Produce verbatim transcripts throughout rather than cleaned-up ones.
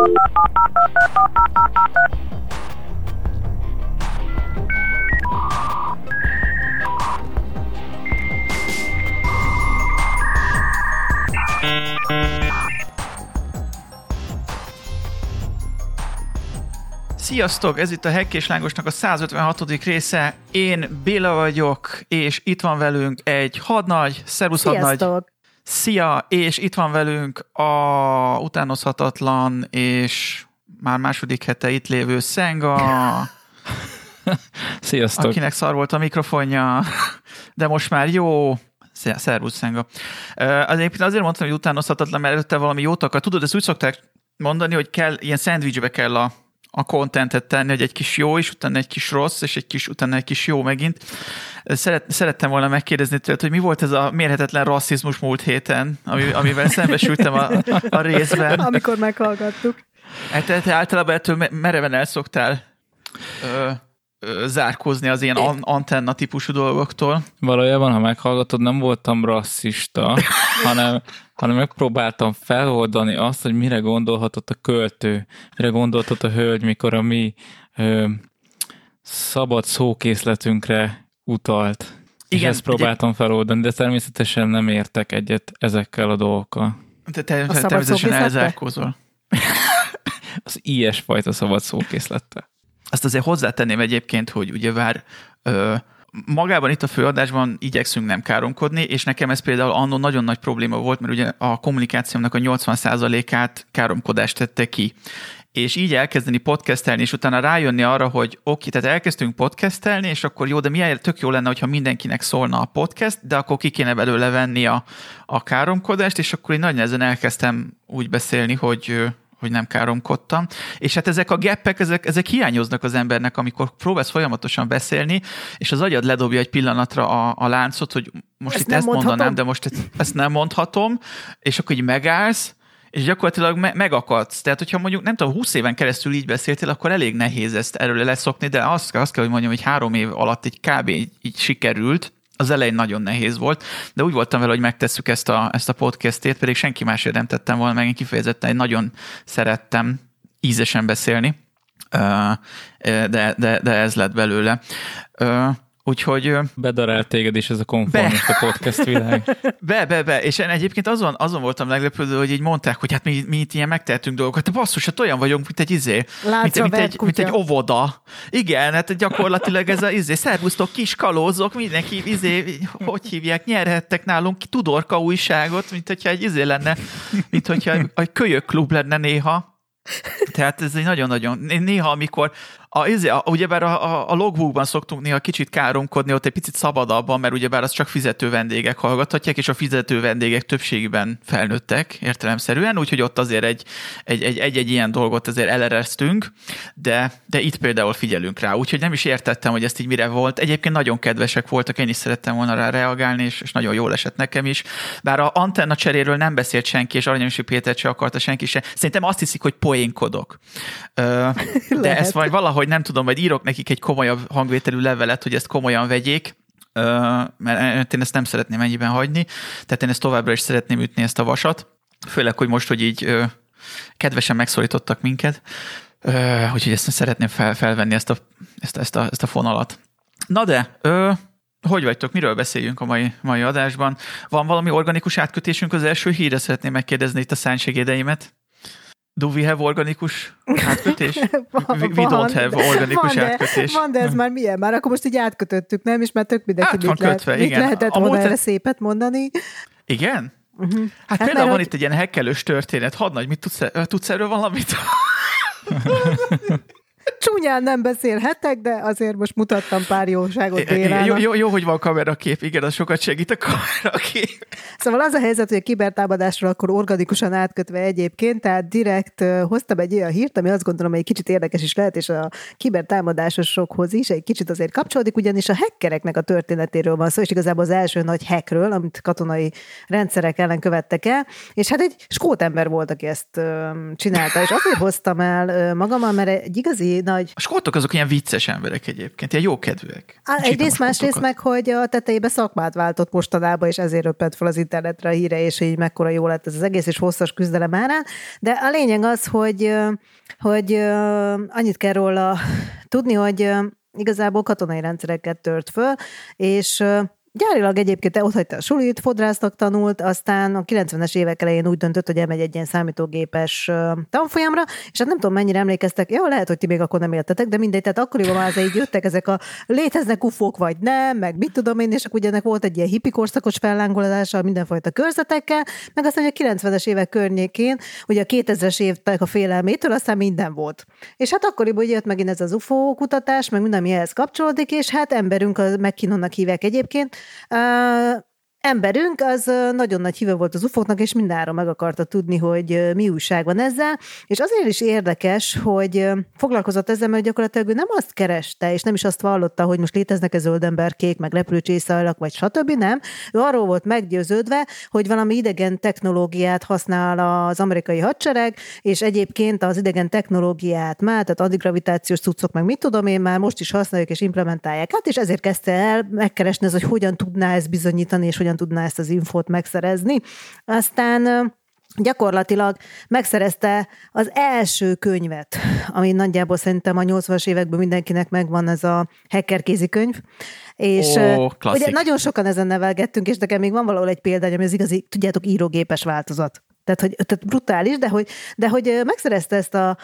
Sziasztok! Ez itt a Hack és Lángosnak a százötvenhatodik része. Én Béla vagyok, és itt van velünk egy hadnagy, szervusz hadnagy. Szia! És itt van velünk a utánozhatatlan és már második hete itt lévő Szenga. Sziasztok! Akinek szar volt a mikrofonja, de most már jó. Szervusz, Szenga. Azért, azért mondtam, hogy utánozhatatlan, mert előtte valami jót akar. Tudod, ezt úgy szokták mondani, hogy kell, ilyen szendvicsbe kell a a contentet tenni, hogy egy kis jó is, utána egy kis rossz, és egy kis, utána egy kis jó megint. Szeret, szerettem volna megkérdezni tőled, hogy mi volt ez a mérhetetlen rasszizmus múlt héten, ami, amivel szembesültem a, a részben. Amikor meghallgattuk. Hát te, te általában ettől mereven el szoktál ö, ö, zárkózni az ilyen an, antenna típusú dolgoktól. Valójában, ha meghallgatod, nem voltam rasszista, hanem hanem megpróbáltam feloldani azt, hogy mire gondolhatott a költő, mire gondolhatott a hölgy, mikor a mi ö, szabad szókészletünkre utalt. Igen, és ezt próbáltam egy... feloldani, de természetesen nem értek egyet ezekkel a dolgokkal. Te, te, te természetesen elzárkózol. Az ilyesfajta szabad szókészlettel. Azt azért hozzátenném egyébként, hogy ugye vár... Ö, magában itt a főadásban igyekszünk nem káromkodni, és nekem ez például annó nagyon nagy probléma volt, mert ugye a kommunikációmnak a nyolcvan százalékát káromkodást tette ki. És így elkezdeni podcastelni, és utána rájönni arra, hogy oké, tehát elkezdtünk podcastelni, és akkor jó, de milyen tök jó lenne, hogyha mindenkinek szólna a podcast, de akkor ki kéne belőle venni a, a káromkodást, és akkor én nagy nehezen elkezdtem úgy beszélni, hogy... hogy nem káromkodtam. És hát ezek a geppek, ezek, ezek hiányoznak az embernek, amikor próbálsz folyamatosan beszélni, és az agyad ledobja egy pillanatra a, a láncot, hogy most ezt itt ezt mondhatom? mondanám, de most ezt nem mondhatom, és akkor így megállsz, és gyakorlatilag me- megakadsz. Tehát, hogyha mondjuk, nem tudom, húsz éven keresztül így beszéltél, akkor elég nehéz ezt erről leszokni, de azt, azt kell, hogy mondjam, hogy három év alatt egy kb. így, így sikerült. Az elején nagyon nehéz volt, de úgy voltam vele, hogy megtesszük ezt a, ezt a podcastét, pedig senki másért nem tettem volna meg, én kifejezetten én nagyon szerettem ízesen beszélni, de, de, de ez lett belőle. Úgyhogy... Bedarált téged is ez a konformista podcast világ. Be, be, be. És én egyébként azon, azon voltam meglepődő, hogy így mondták, hogy hát mi, mi itt ilyen megtehetünk dolgokat. De basszus, hát olyan vagyunk, mint egy izé, mint, mint, egy, mint egy óvoda. Igen, hát gyakorlatilag ez a izé, szervusztok, kis kalózok, mindenki izé, hogy hívják, nyerhettek nálunk Tudorka újságot, mint hogyha egy izé lenne, mint hogyha egy kölyök klub lenne néha. Tehát ez egy nagyon-nagyon, néha amikor a, a, ugyebár a, a, a logbookban szoktunk néha kicsit káromkodni, ott egy picit szabadabban, mert ugyebár az csak fizető vendégek hallgathatják, és a fizető vendégek többségében felnőttek értelemszerűen, úgyhogy ott azért egy, egy, egy, egy, egy ilyen dolgot azért eleresztünk, de, de itt például figyelünk rá, úgyhogy nem is értettem, hogy ezt így mire volt. Egyébként nagyon kedvesek voltak, én is szerettem volna rá reagálni, és, és nagyon jól esett nekem is. Bár a antenna cseréről nem beszélt senki, és Aranyosi Pétert se akarta senki se. Szerintem azt hiszik, hogy poénkodok. De ezt majd valahogy hogy nem tudom, majd írok nekik egy komolyabb hangvételű levelet, hogy ezt komolyan vegyék, mert én ezt nem szeretném ennyiben hagyni, tehát én ezt továbbra is szeretném ütni ezt a vasat, főleg, hogy most, hogy így kedvesen megszólítottak minket, úgyhogy ezt szeretném fel, felvenni ezt a, ezt, ezt, a, ezt a fonalat. Na de, hogy vagytok, miről beszéljünk a mai, mai adásban? Van valami organikus átkötésünk az első hírre? Szeretném megkérdezni itt a szánysegédeimet. Do we have organikus átkötés? van, we, we don't have organikus van, átkötés. De, van, de ez már milyen? Már akkor most így átkötöttük, nem? És már tök mindenki mit, kötve, lehet, mit lehetett volna erre szépet mondani. Igen? Uh-huh. Hát, hát például van hogy... itt egy ilyen hekkelős történet. Hadnagy, mit tudsz, tudsz erről valamit? Csúnyán nem beszélhetek, de azért most mutattam pár jóságot Bélának. Jó, jó, jó, hogy van kamerakép, igen, az sokat segít a kamerakép. Szóval az a helyzet, hogy a kibertámadásról akkor organikusan átkötve egyébként, tehát direkt uh, hoztam egy olyan hírt, ami azt gondolom, hogy egy kicsit érdekes is lehet, és a kibertámadásosokhoz is egy kicsit azért kapcsolódik, ugyanis a hackereknek a történetéről van szó, és igazából az első nagy hackről, amit katonai rendszerek ellen követtek el, és hát egy skót ember volt, aki ezt uh, csinálta, és azért hoztam el uh, magammal, mert egy igazi igazi nagy... A skótok azok ilyen vicces emberek egyébként, ilyen jókedvűek. Egyrészt, másrészt meg, hogy a tetejébe szakmát váltott mostanában, és ezért röppent fel az internetre a híre, és így mekkora jó lett ez az egész, és hosszas küzdelem árán. De a lényeg az, hogy, hogy annyit kell róla tudni, hogy igazából katonai rendszereket tört föl, és gyárilag egyébként ott hagyta a sulit, fodrásznak tanult, aztán a kilencvenes évek elején úgy döntött, hogy elmegy egy ilyen számítógépes tanfolyamra, és hát nem tudom, mennyire emlékeztek, jó, lehet, hogy ti még akkor nem éltetek, de mindegy, tehát akkoriban már így jöttek ezek a léteznek ufók, vagy nem, meg mit tudom én, és akkor ugye ennek volt egy ilyen hippi korszakos fellángolása mindenfajta körzetekkel, meg aztán a kilencvenes évek környékén, ugye a kétezres évek a félelmétől, aztán minden volt. És hát akkoriban ugye jött megint ez az ufó kutatás, meg minden, ami ehhez kapcsolódik, és hát emberünk, a McKinnonnak hívják egyébként, Uh, emberünk az nagyon nagy híve volt az ufóknak, és mindenáron meg akarta tudni, hogy mi újság van ezzel, és azért is érdekes, hogy foglalkozott ezzel, mert gyakorlatilag ő nem azt kereste, és nem is azt vallotta, hogy most léteznek-e zöldemberkék, meg repülőcsészajlak, vagy stb. Nem. Ő arról volt meggyőződve, hogy valami idegen technológiát használ az amerikai hadsereg, és egyébként az idegen technológiát már, tehát antigravitációs cuccok, meg mit tudom én, már most is használjuk és implementálják. Hát és ezért kezdte el megkeresni ez, hogy hogyan tudná ezt bizonyítani, és hogyan tudná ezt az infót megszerezni. Aztán gyakorlatilag megszerezte az első könyvet, ami nagyjából szerintem a nyolcvanas években mindenkinek megvan, ez a hacker kézikönyv. És Ó, ugye nagyon sokan ezen nevelgettünk, és nekem még van valahol egy példány, ami az igazi, tudjátok, írógépes változat. Tehát, hogy, tehát brutális, de hogy, de hogy megszerezte ezt a,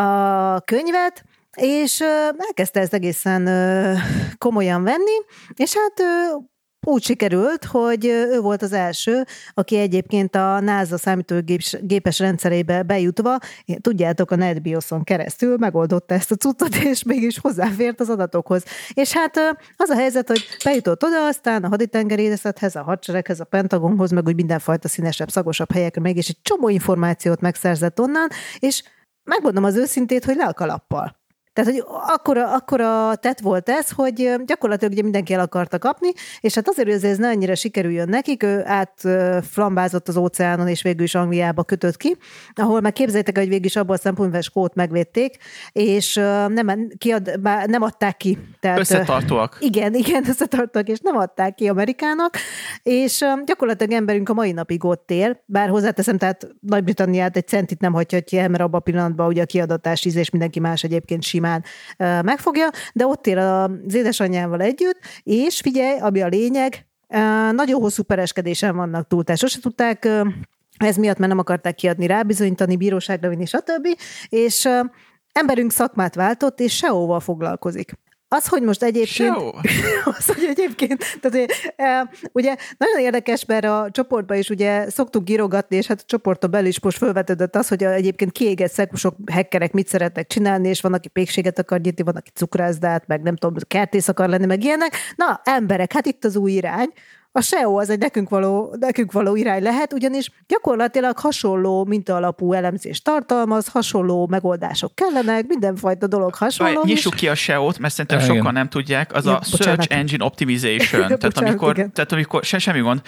a könyvet, és elkezdte ezt egészen komolyan venni, és hát úgy sikerült, hogy ő volt az első, aki egyébként a NASA számítógépes rendszerébe bejutva, tudjátok, a NetBIOS-on keresztül megoldotta ezt a cuccot, és mégis hozzáfért az adatokhoz. És hát az a helyzet, hogy bejutott oda, aztán a haditengerészethez, a hadsereghez, a Pentagonhoz, meg úgy mindenfajta színesebb, szagosabb helyekre, mégis egy csomó információt megszerzett onnan, és megmondom az őszintét, hogy le a kalappal. Tehát, hogy akkora, akkora tett volt ez, hogy gyakorlatilag ugye mindenki el akarta kapni, és hát azért, hogy ez ne annyira sikerüljön nekik, ő átflambázott az óceánon, és végül is Angliába kötött ki, ahol meg képzeljétek, hogy végül is abból a szempontból skót megvédték, és nem, kiad, nem adták ki. Tehát, összetartóak. Igen, igen, összetartóak, és nem adták ki Amerikának, és gyakorlatilag emberünk a mai napig ott él, bár hozzáteszem, tehát Nagy-Britanniát egy centit nem hagyhatja el, mert abban a pillanatban ugye a kiadatás íz, és mindenki más egyébként simán megfogja, de ott él az édesanyjával együtt, és figyelj, ami a lényeg, nagyon hosszú pereskedésen vannak túl, tehát sose tudták ez miatt, mert nem akarták kiadni, rábizonyítani, bíróságra vinni, stb. És emberünk szakmát váltott, és es e o-val foglalkozik. Az, hogy most egyébként... az, hogy egyébként... Tehát, e, ugye nagyon érdekes, mert a csoportban is ugye szoktuk írogatni, és hát a csoporton belül is most felvetődött az, hogy egyébként kiégett szekmusok, hackerek mit szeretnek csinálni, és van, aki pékséget akar nyitni, van, aki cukrászdát, meg nem tudom, kertész akar lenni, meg ilyenek. Na, emberek, hát itt az új irány. A es e o az egy nekünk való, nekünk való irány lehet, ugyanis gyakorlatilag hasonló mintaalapú elemzést tartalmaz, hasonló megoldások kellenek, mindenfajta dolog hasonló. Nyissuk ki a es e o-t, mert szerintem sokan igen. nem tudják, az ja, a bocsánat. Search Engine Optimization. tehát, bocsánat, amikor, tehát amikor, se, semmi gond,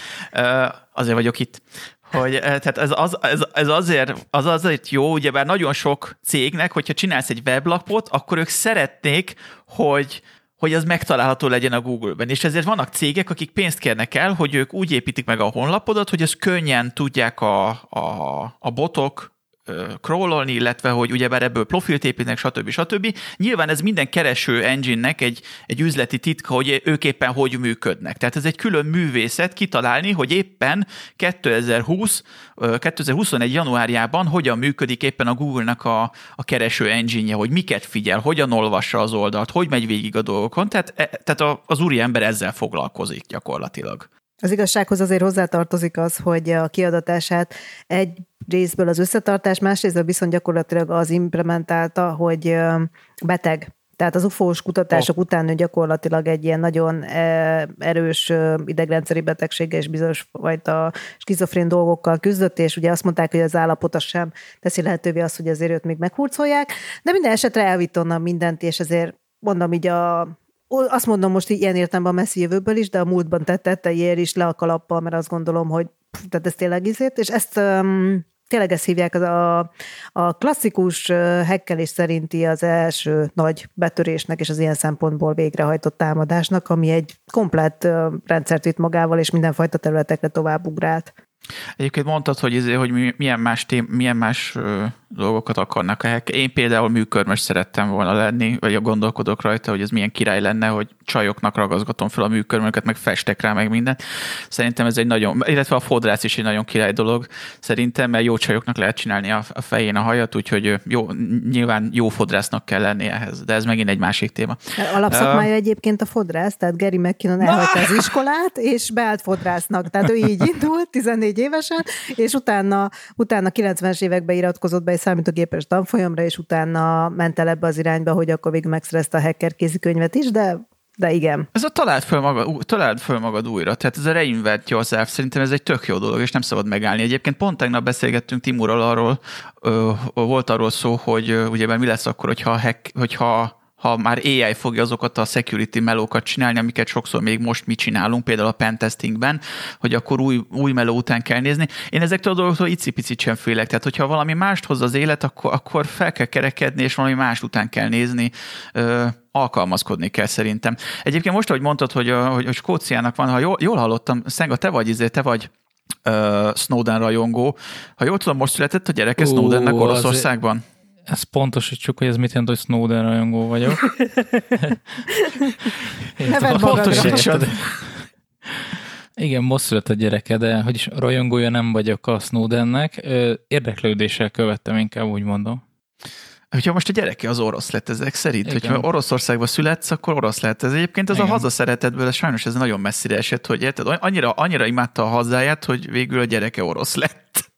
azért vagyok itt. Hogy, tehát ez, az, ez, ez azért, az azért jó, ugyebár nagyon sok cégnek, hogyha csinálsz egy weblapot, akkor ők szeretnék, hogy hogy az megtalálható legyen a Google-ben. És ezért vannak cégek, akik pénzt kérnek el, hogy ők úgy építik meg a honlapodat, hogy ezt könnyen tudják a, a, a botok crawlolni, illetve hogy ugyebár ebből profilt építnek, stb. stb. Nyilván ez minden kereső engine-nek egy, egy üzleti titka, hogy ők éppen hogy működnek. Tehát ez egy külön művészet kitalálni, hogy éppen kétezer-húsz, kétezer-huszonegy januárjában hogyan működik éppen a Google-nak a, a kereső engine-je, hogy miket figyel, hogyan olvassa az oldalt, hogy megy végig a dolgokon. Tehát, tehát az úriember ezzel foglalkozik gyakorlatilag. Az igazsághoz azért hozzátartozik az, hogy a kiadatását egy részből az összetartás, másrésztből viszont gyakorlatilag az implementálta, hogy beteg. Tehát az ufós kutatások oh. után ő gyakorlatilag egy ilyen nagyon erős idegrendszeri betegséggel és bizonyos fajta skizofrén dolgokkal küzdött, és ugye azt mondták, hogy az állapota sem teszi lehetővé azt, hogy azért őt még meghurcolják, de minden esetre elvitt onnan mindent, és ezért mondom így a azt mondom most ilyen értelemben a messzi jövőből is, de a múltban tett tetteiért is le a kalappal, mert azt gondolom, hogy tehát ez tényleg izért, és ezt um, tényleg ezt hívják, az a, a klasszikus hekkelés szerinti az első nagy betörésnek és az ilyen szempontból végrehajtott támadásnak, ami egy komplett rendszert vitt magával, és mindenfajta területekre tovább ugrált. Egyébként mondtad, hogy, izé, hogy milyen más, tém, milyen más ö, dolgokat akarnak a hacker. Én például műkörmös szerettem volna lenni, vagy gondolkodok rajta, hogy ez milyen király lenne, hogy csajoknak ragazgatom fel a műkörmöket, meg festek rá, meg mindent. Szerintem ez egy nagyon, illetve a fodrász is egy nagyon király dolog. Szerintem, mert jó csajoknak lehet csinálni a, a fején a hajat, úgyhogy jó, nyilván jó fodrásznak kell lenni ehhez, de ez megint egy másik téma. Alapszakmája uh, egyébként a fodrász, tehát Gary McKinnon elhagyta az iskolát, és beállt fodrásznak. Tehát ő így indult, tizennégy évesen, és utána, utána kilencvenes években iratkozott be egy számítógépes tanfolyamra, és utána ment el ebbe az irányba, hogy akkor végül megszerezte a hacker kézikönyvet is, de, de igen. Ez a találd föl, magad, találd föl magad újra, tehát ez a reinvent yourself, szerintem ez egy tök jó dolog, és nem szabad megállni. Egyébként pont tegnap beszélgettünk Timurral arról, ö, volt arról szó, hogy ö, ugye mi lesz akkor, hogyha, hack, hogyha ha már á i fogja azokat a security melókat csinálni, amiket sokszor még most mi csinálunk, például a pentestingben, hogy akkor új, új meló után kell nézni. Én ezektől a dolgoktól icipicit sem félek. Tehát, hogyha valami mást hoz az élet, akkor, akkor fel kell kerekedni, és valami más után kell nézni, ö, alkalmazkodni kell szerintem. Egyébként most, ahogy mondtad, hogy, hogy, hogy Skóciának van, ha jól, jól hallottam, Szenga, te vagy, izé, te vagy uh, Snowden rajongó. Ha jól tudom, most született a gyereke Snowdennek Oroszországban? Azért... Ezt pontosítsuk, hogy ez mit jelent, hogy Snowden rajongó vagyok. Neved magadra. Igen, most született a gyereke, de hogy is rajongója nem vagyok a Snowdennek. Érdeklődéssel követtem, inkább úgy mondom. Hogyha most a gyereke az orosz lett ezek szerint, igen. Hogyha Oroszországba születsz, akkor orosz lett. Ez egyébként az igen. A hazaszeretetből, sajnos ez nagyon messzire esett, hogy érted? Annyira, annyira imádta a hazáját, hogy végül a gyereke orosz lett.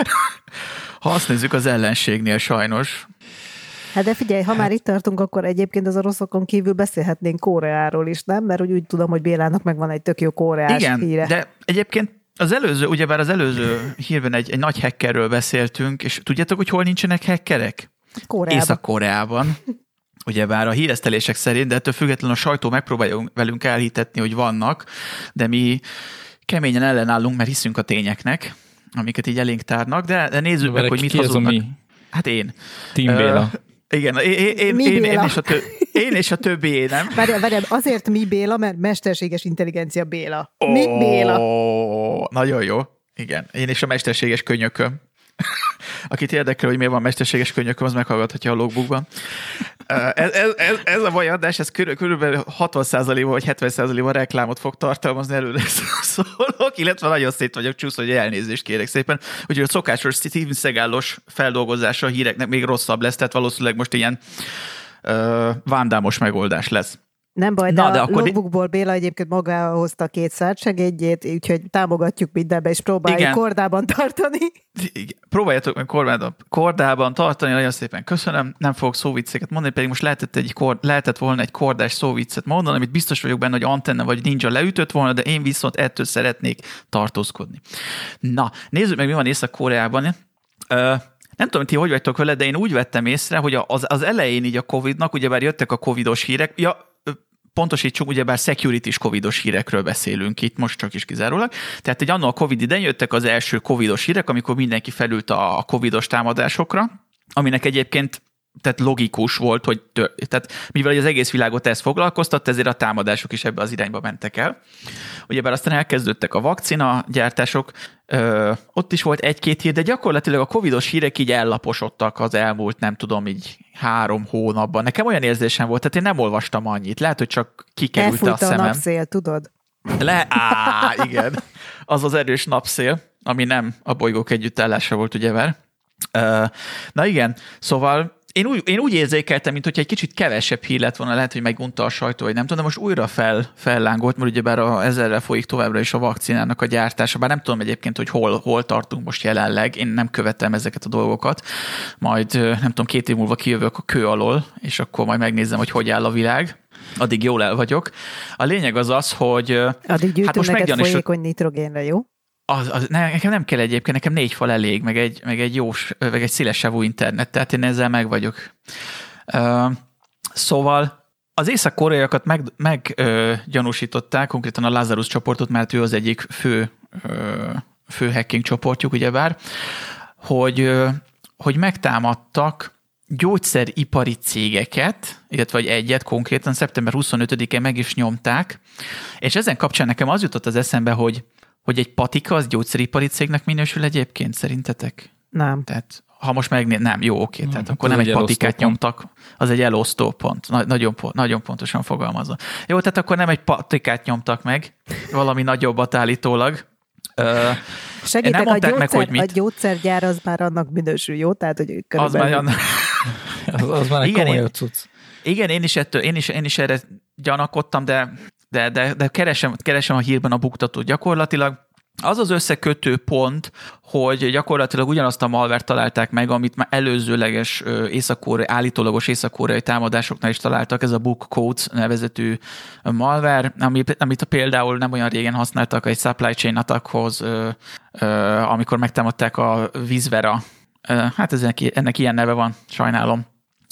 Ha azt nézzük az ellenségnél sajnos. Hát de figyelj, ha hát... már itt tartunk, akkor egyébként az oroszokon kívül beszélhetnénk Koreáról is, nem? Mert úgy, úgy tudom, hogy Bélának megvan egy tök jó koreás igen, híre. De egyébként az előző, ugyebár az előző hírben egy, egy nagy hackerről beszéltünk, és tudjátok, hogy hol nincsenek hackerek? Koreában. Észak-Koreában. Ugyebár a híresztelések szerint, de ettől függetlenül a sajtó megpróbálja velünk elhitetni, hogy vannak, de mi keményen ellenállunk, mert hiszünk a tényeknek, amiket így elénk tárnak, de, de nézzük meg, hogy mit hazudnak. Mi? Hát én. Team Béla. Uh, igen, én, én, én, én, én, és a tö, én és a többi én, nem? Várjál, várjál, azért mi Béla, mert mesterséges intelligencia Béla. Oh, mi Béla? Nagyon jó. Igen, én és a mesterséges könyököm. Akit érdekel, hogy miért van mesterséges könyököm, az meghallgathatja a logbookban. Ez, ez, ez, ez a mai adás, ez körül, körülbelül hatvan százalékban vagy hetven százalékban reklámot fog tartalmazni, előre szólok, illetve nagyon szét vagyok csúszva, hogy elnézést kérek szépen. Úgyhogy a szokásos Steven Seagal-os feldolgozása a híreknek még rosszabb lesz, tehát valószínűleg most ilyen uh, vándámos megoldás lesz. Nem baj, de, Na, de a logbookból Béla egyébként magához hozta két szártsegédjét, úgyhogy támogatjuk mindenbe, és próbáljuk igen. kordában tartani. Igen. Próbáljátok meg kordában, kordában tartani, nagyon szépen köszönöm, nem fogok szóvicceket mondani, pedig most lehetett, egy kord, lehetett volna egy kordás szóviccet mondani, amit biztos vagyok benne, hogy Antenna vagy Ninja leütött volna, de én viszont ettől szeretnék tartózkodni. Na, nézzük meg, mi van Észak-Koreában. Uh, Nem tudom, ti hogy vagytok vele, de én úgy vettem észre, hogy az, az elején így a Covidnak, ugyebár jöttek a covidos hírek, ja, pontosítsuk, ugyebár security-s covidos hírekről beszélünk itt, most csak is kizárólag. Tehát egy annól a Covid idején jöttek az első covidos hírek, amikor mindenki felült a covidos támadásokra, aminek egyébként tehát logikus volt, hogy tör, tehát mivel az egész világot ez foglalkoztatta, ezért a támadások is ebbe az irányba mentek el. Ugyebár aztán elkezdődtek a vakcina gyártások, ö, ott is volt egy-két hír, de gyakorlatilag a covidos hírek így ellaposodtak az elmúlt, nem tudom, így három hónapban. Nekem olyan érzésem volt, tehát én nem olvastam annyit. Lehet, hogy csak kikerült Elfújta a szemem. a napszél, tudod? Le, á, igen. Az az erős napszél, ami nem a bolygók együttállása volt, ugyebár. Na igen, szóval Én úgy, én úgy érzékeltem, mint hogyha egy kicsit kevesebb hír lett volna, lehet, hogy megunta a sajtó, vagy nem tudom, de most újra fel, fellángolt, mert ugyebár a, ezerrel folyik továbbra is a vakcinának a gyártása, bár nem tudom egyébként, hogy hol, hol tartunk most jelenleg, én nem követem ezeket a dolgokat, majd nem tudom, két év múlva kijövök a kő alól, és akkor majd megnézem, hogy hogy áll a világ. Addig jól el vagyok. A lényeg az az, hogy addig gyűjtünk hát most neked folyékony nitrogénre, jó? Az, az, ne, nekem nem kell egyébként, nekem négy fal elég, meg egy, meg egy jó, meg egy szélessávú internet, tehát én ezzel meg vagyok. Uh, szóval az észak-koreaiakat meggyanúsították, meg, uh, konkrétan a Lazarus csoportot, mert ő az egyik fő, uh, fő hacking csoportjuk, ugyebár. hogy, hogy megtámadtak gyógyszeripari cégeket, illetve vagy egyet konkrétan szeptember huszonötödikén meg is nyomták, és ezen kapcsán nekem az jutott az eszembe, hogy, hogy egy patika az gyógyszeripari cégnek minősül egyébként, szerintetek? Nem. Tehát ha most megnéz, nem, jó, oké, nem, tehát akkor nem egy patikát pont. nyomtak, az egy elosztó pont, Na, nagyon, nagyon pontosan fogalmazva. Jó, tehát akkor nem egy patikát nyomtak meg, valami nagyobbat állítólag. Segítek, a, gyógyszer, meg, hogy mit. A gyógyszergyár az már annak minősül, jó? Tehát, hogy az már, annak... az, az már egy igen, komoly én, cucc. Igen, én is, ettől, én is, én is erre gyanakodtam, de, de, de, de keresem, keresem a hírben a buktatót gyakorlatilag. Az az összekötő pont, hogy gyakorlatilag ugyanazt a malvert találták meg, amit már előzőleges észak-koreai, állítólagos észak-koreai támadásoknál is találtak, ez a Book Codes nevezetű malware, amit például nem olyan régen használtak egy supply chain attackhoz, amikor megtámadták a Visvera, hát ez ennek, ennek ilyen neve van, sajnálom,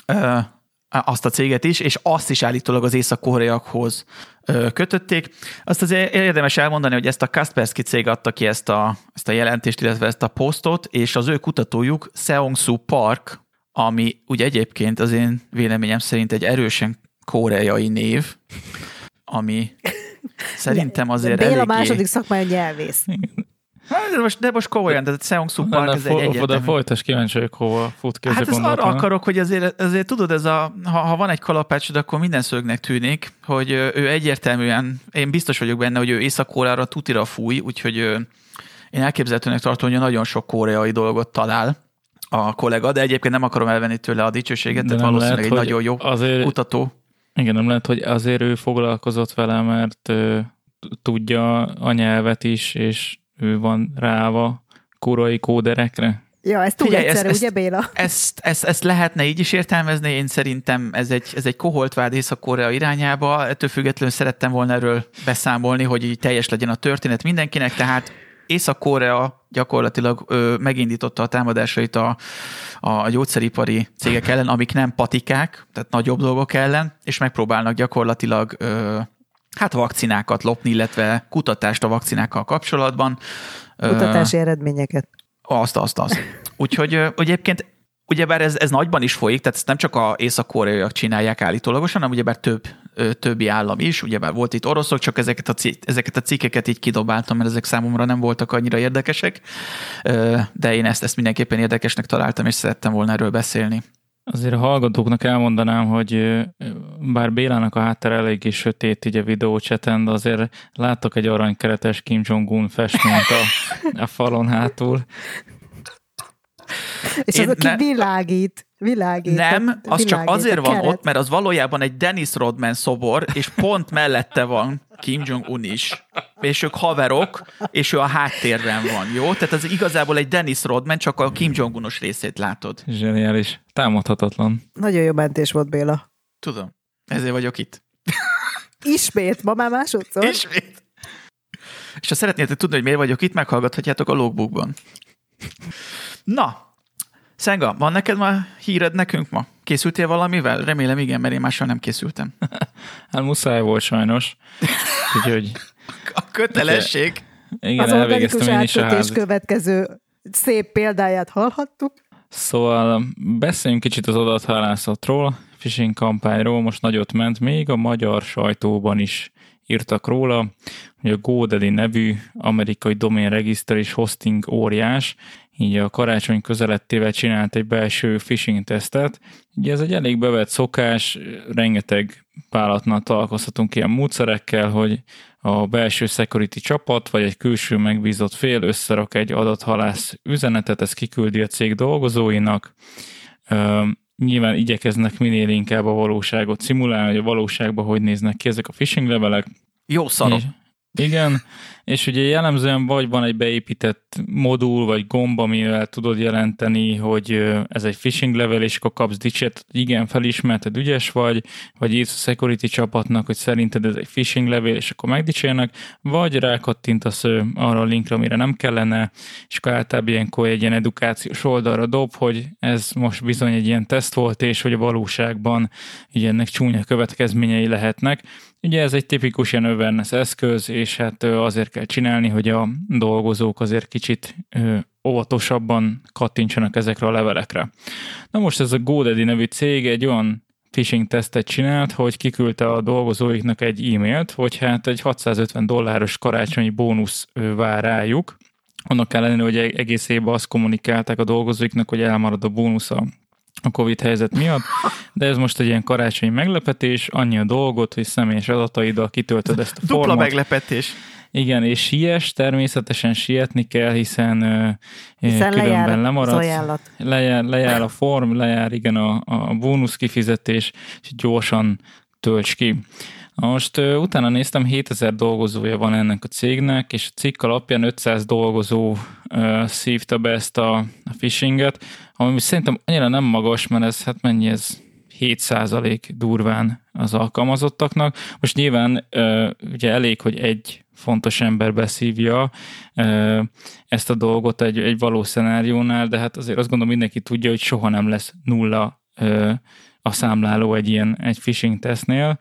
azt a céget is, és azt is állítólag az észak-koreaiakhoz kötötték. Azt azért érdemes elmondani, hogy ezt a Kaspersky cég adta ki ezt a, ezt a jelentést, illetve ezt a posztot, és az ő kutatójuk Seongsu Park, ami ugye egyébként az én véleményem szerint egy erősen koreai név, ami szerintem azért Béla eléggé... második szakmai nyelvész. Hát, de, most, de most komolyan, de Seongsu Park ez egy egyértelmű. De folytas, kíváncsi vagyok, hova fut ki ez hát a gondolat. Hát arra akarok, hogy azért, azért tudod, ez a, ha, ha van egy kalapácsod, akkor minden szögnek tűnik, hogy ő egyértelműen, én biztos vagyok benne, hogy ő Észak-Koreára tutira fúj, úgyhogy én elképzelhetőnek tartom, hogy nagyon sok koreai dolgot talál a kollega, de egyébként nem akarom elvenni tőle a dicsőséget, de tehát valószínűleg lehet, egy nagyon jó azért, kutató. Igen, nem lehet, hogy azért ő foglalkozott vele, mert uh, tudja a nyelvet is, és ő van ráva koreai kóderekre. Ja, ez túl Figyelj, egyszerű, ezt, ugye Béla? Ezt, ezt, ezt lehetne így is értelmezni, én szerintem ez egy, ez egy koholt vád Észak-Korea irányába, ettől függetlenül szerettem volna erről beszámolni, hogy így teljes legyen a történet mindenkinek, tehát Észak-Korea gyakorlatilag ö, megindította a támadásait a, a gyógyszeripari cégek ellen, amik nem patikák, tehát nagyobb dolgok ellen, és megpróbálnak gyakorlatilag ö, hát vakcinákat lopni, illetve kutatást a vakcinákkal kapcsolatban. Kutatási uh, eredményeket. Azt, azt, azt. Úgyhogy uh, egyébként ugyebár ez, ez nagyban is folyik, tehát ezt nem csak az észak-koreaiak csinálják állítólagosan, hanem ugyebár több, ö, többi állam is, ugyebár volt itt oroszok, csak ezeket a, ezeket a cikkeket így kidobáltam, mert ezek számomra nem voltak annyira érdekesek, ö, de én ezt, ezt mindenképpen érdekesnek találtam, és szerettem volna erről beszélni. Azért a hallgatóknak elmondanám, hogy bár Bélának a háttere eléggé sötét így a videócseten, de azért láttok egy aranykeretes Kim Jong-un festményt a, a falon hátul. És én az, aki ne... világít, világít. Nem, tehát, az világít, csak azért van keret. ott, mert az valójában egy Dennis Rodman szobor, és pont mellette van Kim Jong-un is. És ők haverok, és ő a háttérben van, jó? Tehát ez igazából egy Dennis Rodman, csak a Kim Jong-unos részét látod. Zseniális. Támadhatatlan. Nagyon jó mentés volt, Béla. Tudom. Ezért vagyok itt. Ismét? Ma már másodszor? Ismét. És ha szeretnétek tudni, hogy miért vagyok itt, meghallgathatjátok a logbookban. Na, Szenga, van neked már híred nekünk ma? Készültél valamivel? Remélem igen, mert én mással nem készültem. Hát muszáj volt sajnos. Úgyhogy... A kötelesség. Igen, az organikus átkötés következő szép példáját hallhattuk. Szóval beszéljünk kicsit az adathalászatról, phishing kampányról, most nagyot ment, még a magyar sajtóban is írtak róla, hogy a GoDaddy nevű amerikai doményregiszter és hosting óriás, így a karácsony közelettével csinált egy belső phishing tesztet. Ugye ez egy elég bevett szokás, rengeteg vállalatnál találkozhatunk ilyen módszerekkel, hogy a belső security csapat, vagy egy külső megbízott fél összerak egy adathalász üzenetet, ezt kiküldi a cég dolgozóinak. Nyilván igyekeznek minél inkább a valóságot szimulálni, hogy a valóságban hogy néznek ki ezek a phishing levelek. Jó szarok. Igen, és ugye jellemzően vagy van egy beépített modul, vagy gomb, amivel tudod jelenteni, hogy ez egy phishing level, és akkor kapsz dicset, igen, felismerted, ügyes vagy, vagy írsz a security csapatnak, hogy szerinted ez egy phishing level, és akkor megdicsérnek, vagy rákattintasz arra a linkre, amire nem kellene, és akkor általában ilyenkor egy ilyen edukációs oldalra dob, hogy ez most bizony egy ilyen teszt volt, és hogy a valóságban ugye ennek csúnya következményei lehetnek. Ugye ez egy tipikus ilyen awareness eszköz, és hát azért kell csinálni, hogy a dolgozók azért kicsit ö, óvatosabban kattintsanak ezekre a levelekre. Na most ez a GoDaddy nevű cég egy olyan phishing tesztet csinált, hogy kiküldte a dolgozóiknak egy e-mailt, hogy hát egy hatszázötven dolláros karácsonyi bónusz vár rájuk. Annak ellenére, hogy egész évben azt kommunikálták a dolgozóiknak, hogy elmarad a bónusz a a Covid helyzet miatt, de ez most egy ilyen karácsonyi meglepetés, annyi a dolgot, hogy személyes adataiddal kitöltöd ezt a Dupla formot. meglepetés. Igen, és siess, természetesen sietni kell, hiszen, hiszen különben lemaradsz. Lejár, lejár a form, lejár igen a, a bónusz kifizetés, és gyorsan tölts ki. Most uh, utána néztem, hétezer dolgozója van ennek a cégnek, és a cikk alapján ötszáz dolgozó uh, szívta be ezt a, a phishinget, ami szerintem annyira nem magas, mert ez, hát mennyi ez? hét százalék durván az alkalmazottaknak. Most nyilván uh, ugye elég, hogy egy fontos ember beszívja uh, ezt a dolgot egy, egy valós szenáriónál, de hát azért azt gondolom mindenki tudja, hogy soha nem lesz nulla uh, a számláló egy ilyen egy phishing tesztnél.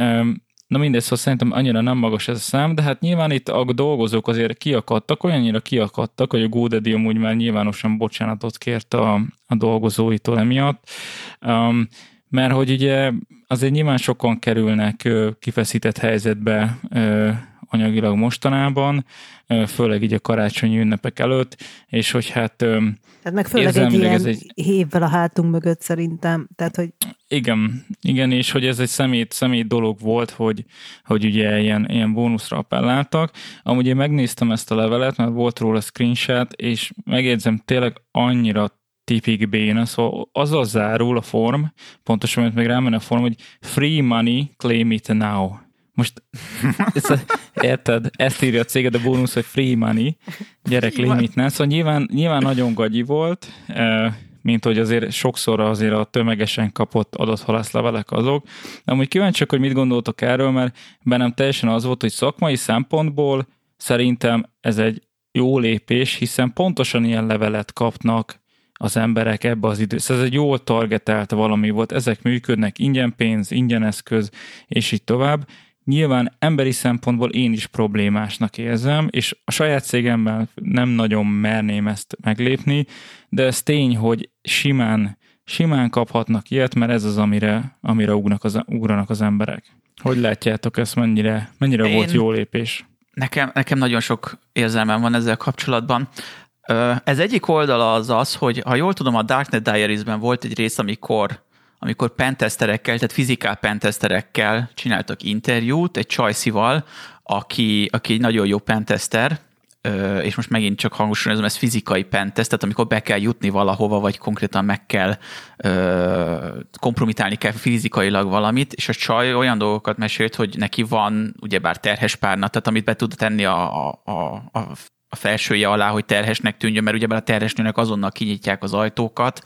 Na mindegy, szóval szerintem annyira nem magas ez a szám, de hát nyilván itt a dolgozók azért kiakadtak, olyannyira kiakadtak, hogy a GoDaddy amúgy már nyilvánosan bocsánatot kért a, a dolgozóitól emiatt, um, mert hogy ugye azért nyilván sokan kerülnek kifeszített helyzetbe anyagilag mostanában, főleg így a karácsonyi ünnepek előtt, és hogy hát tehát meg főleg egy ilyen ez egy... évvel a hátunk mögött szerintem. Tehát, hogy... Igen, igen, és hogy ez egy szemét, szemét dolog volt, hogy, hogy ugye ilyen, ilyen bónuszra appelláltak. Amúgy én megnéztem ezt a levelet, mert volt róla screenshot, és megjegyzem, tényleg annyira tipik béna, szóval azzal zárul a form, pontosan, mert még rámenne a form, hogy free money, claim it now. Most, ezt, érted, ezt írja a céged a bónusz, hogy free money, gyerek limitnál, szóval nyilván, nyilván nagyon gagyi volt, mint hogy azért sokszor azért a tömegesen kapott adathalászlevelek azok. De amúgy kíváncsiak, hogy mit gondoltok erről, mert bennem teljesen az volt, hogy szakmai szempontból szerintem ez egy jó lépés, hiszen pontosan ilyen levelet kapnak az emberek ebbe az időszakban. Ez egy jól targetált valami volt, ezek működnek, ingyen pénz, ingyen eszköz, és így tovább. Nyilván emberi szempontból én is problémásnak érzem, és a saját cégemmel nem nagyon merném ezt meglépni, de ez tény, hogy simán, simán kaphatnak ilyet, mert ez az, amire, amire ugranak az, ugranak az emberek. Hogy látjátok ezt, mennyire, mennyire én, volt jó lépés? Nekem, nekem nagyon sok érzelmem van ezzel kapcsolatban. Ez egyik oldala az az, hogy ha jól tudom, a Darknet Diaries-ben volt egy rész, amikor amikor penteszterekkel, tehát fizikál penteszterekkel csináltak interjút egy csajszival, aki, aki egy nagyon jó penteszter, és most megint csak hangsúlyozom, ez fizikai penteszt, tehát amikor be kell jutni valahova, vagy konkrétan meg kell kompromitálni kell fizikailag valamit, és a csaj olyan dolgokat mesélt, hogy neki van ugyebár terhes párna, tehát amit be tud tenni a, a, a, a felsője alá, hogy terhesnek tűnjön, mert ugyebár a terhes nőnek azonnal kinyitják az ajtókat.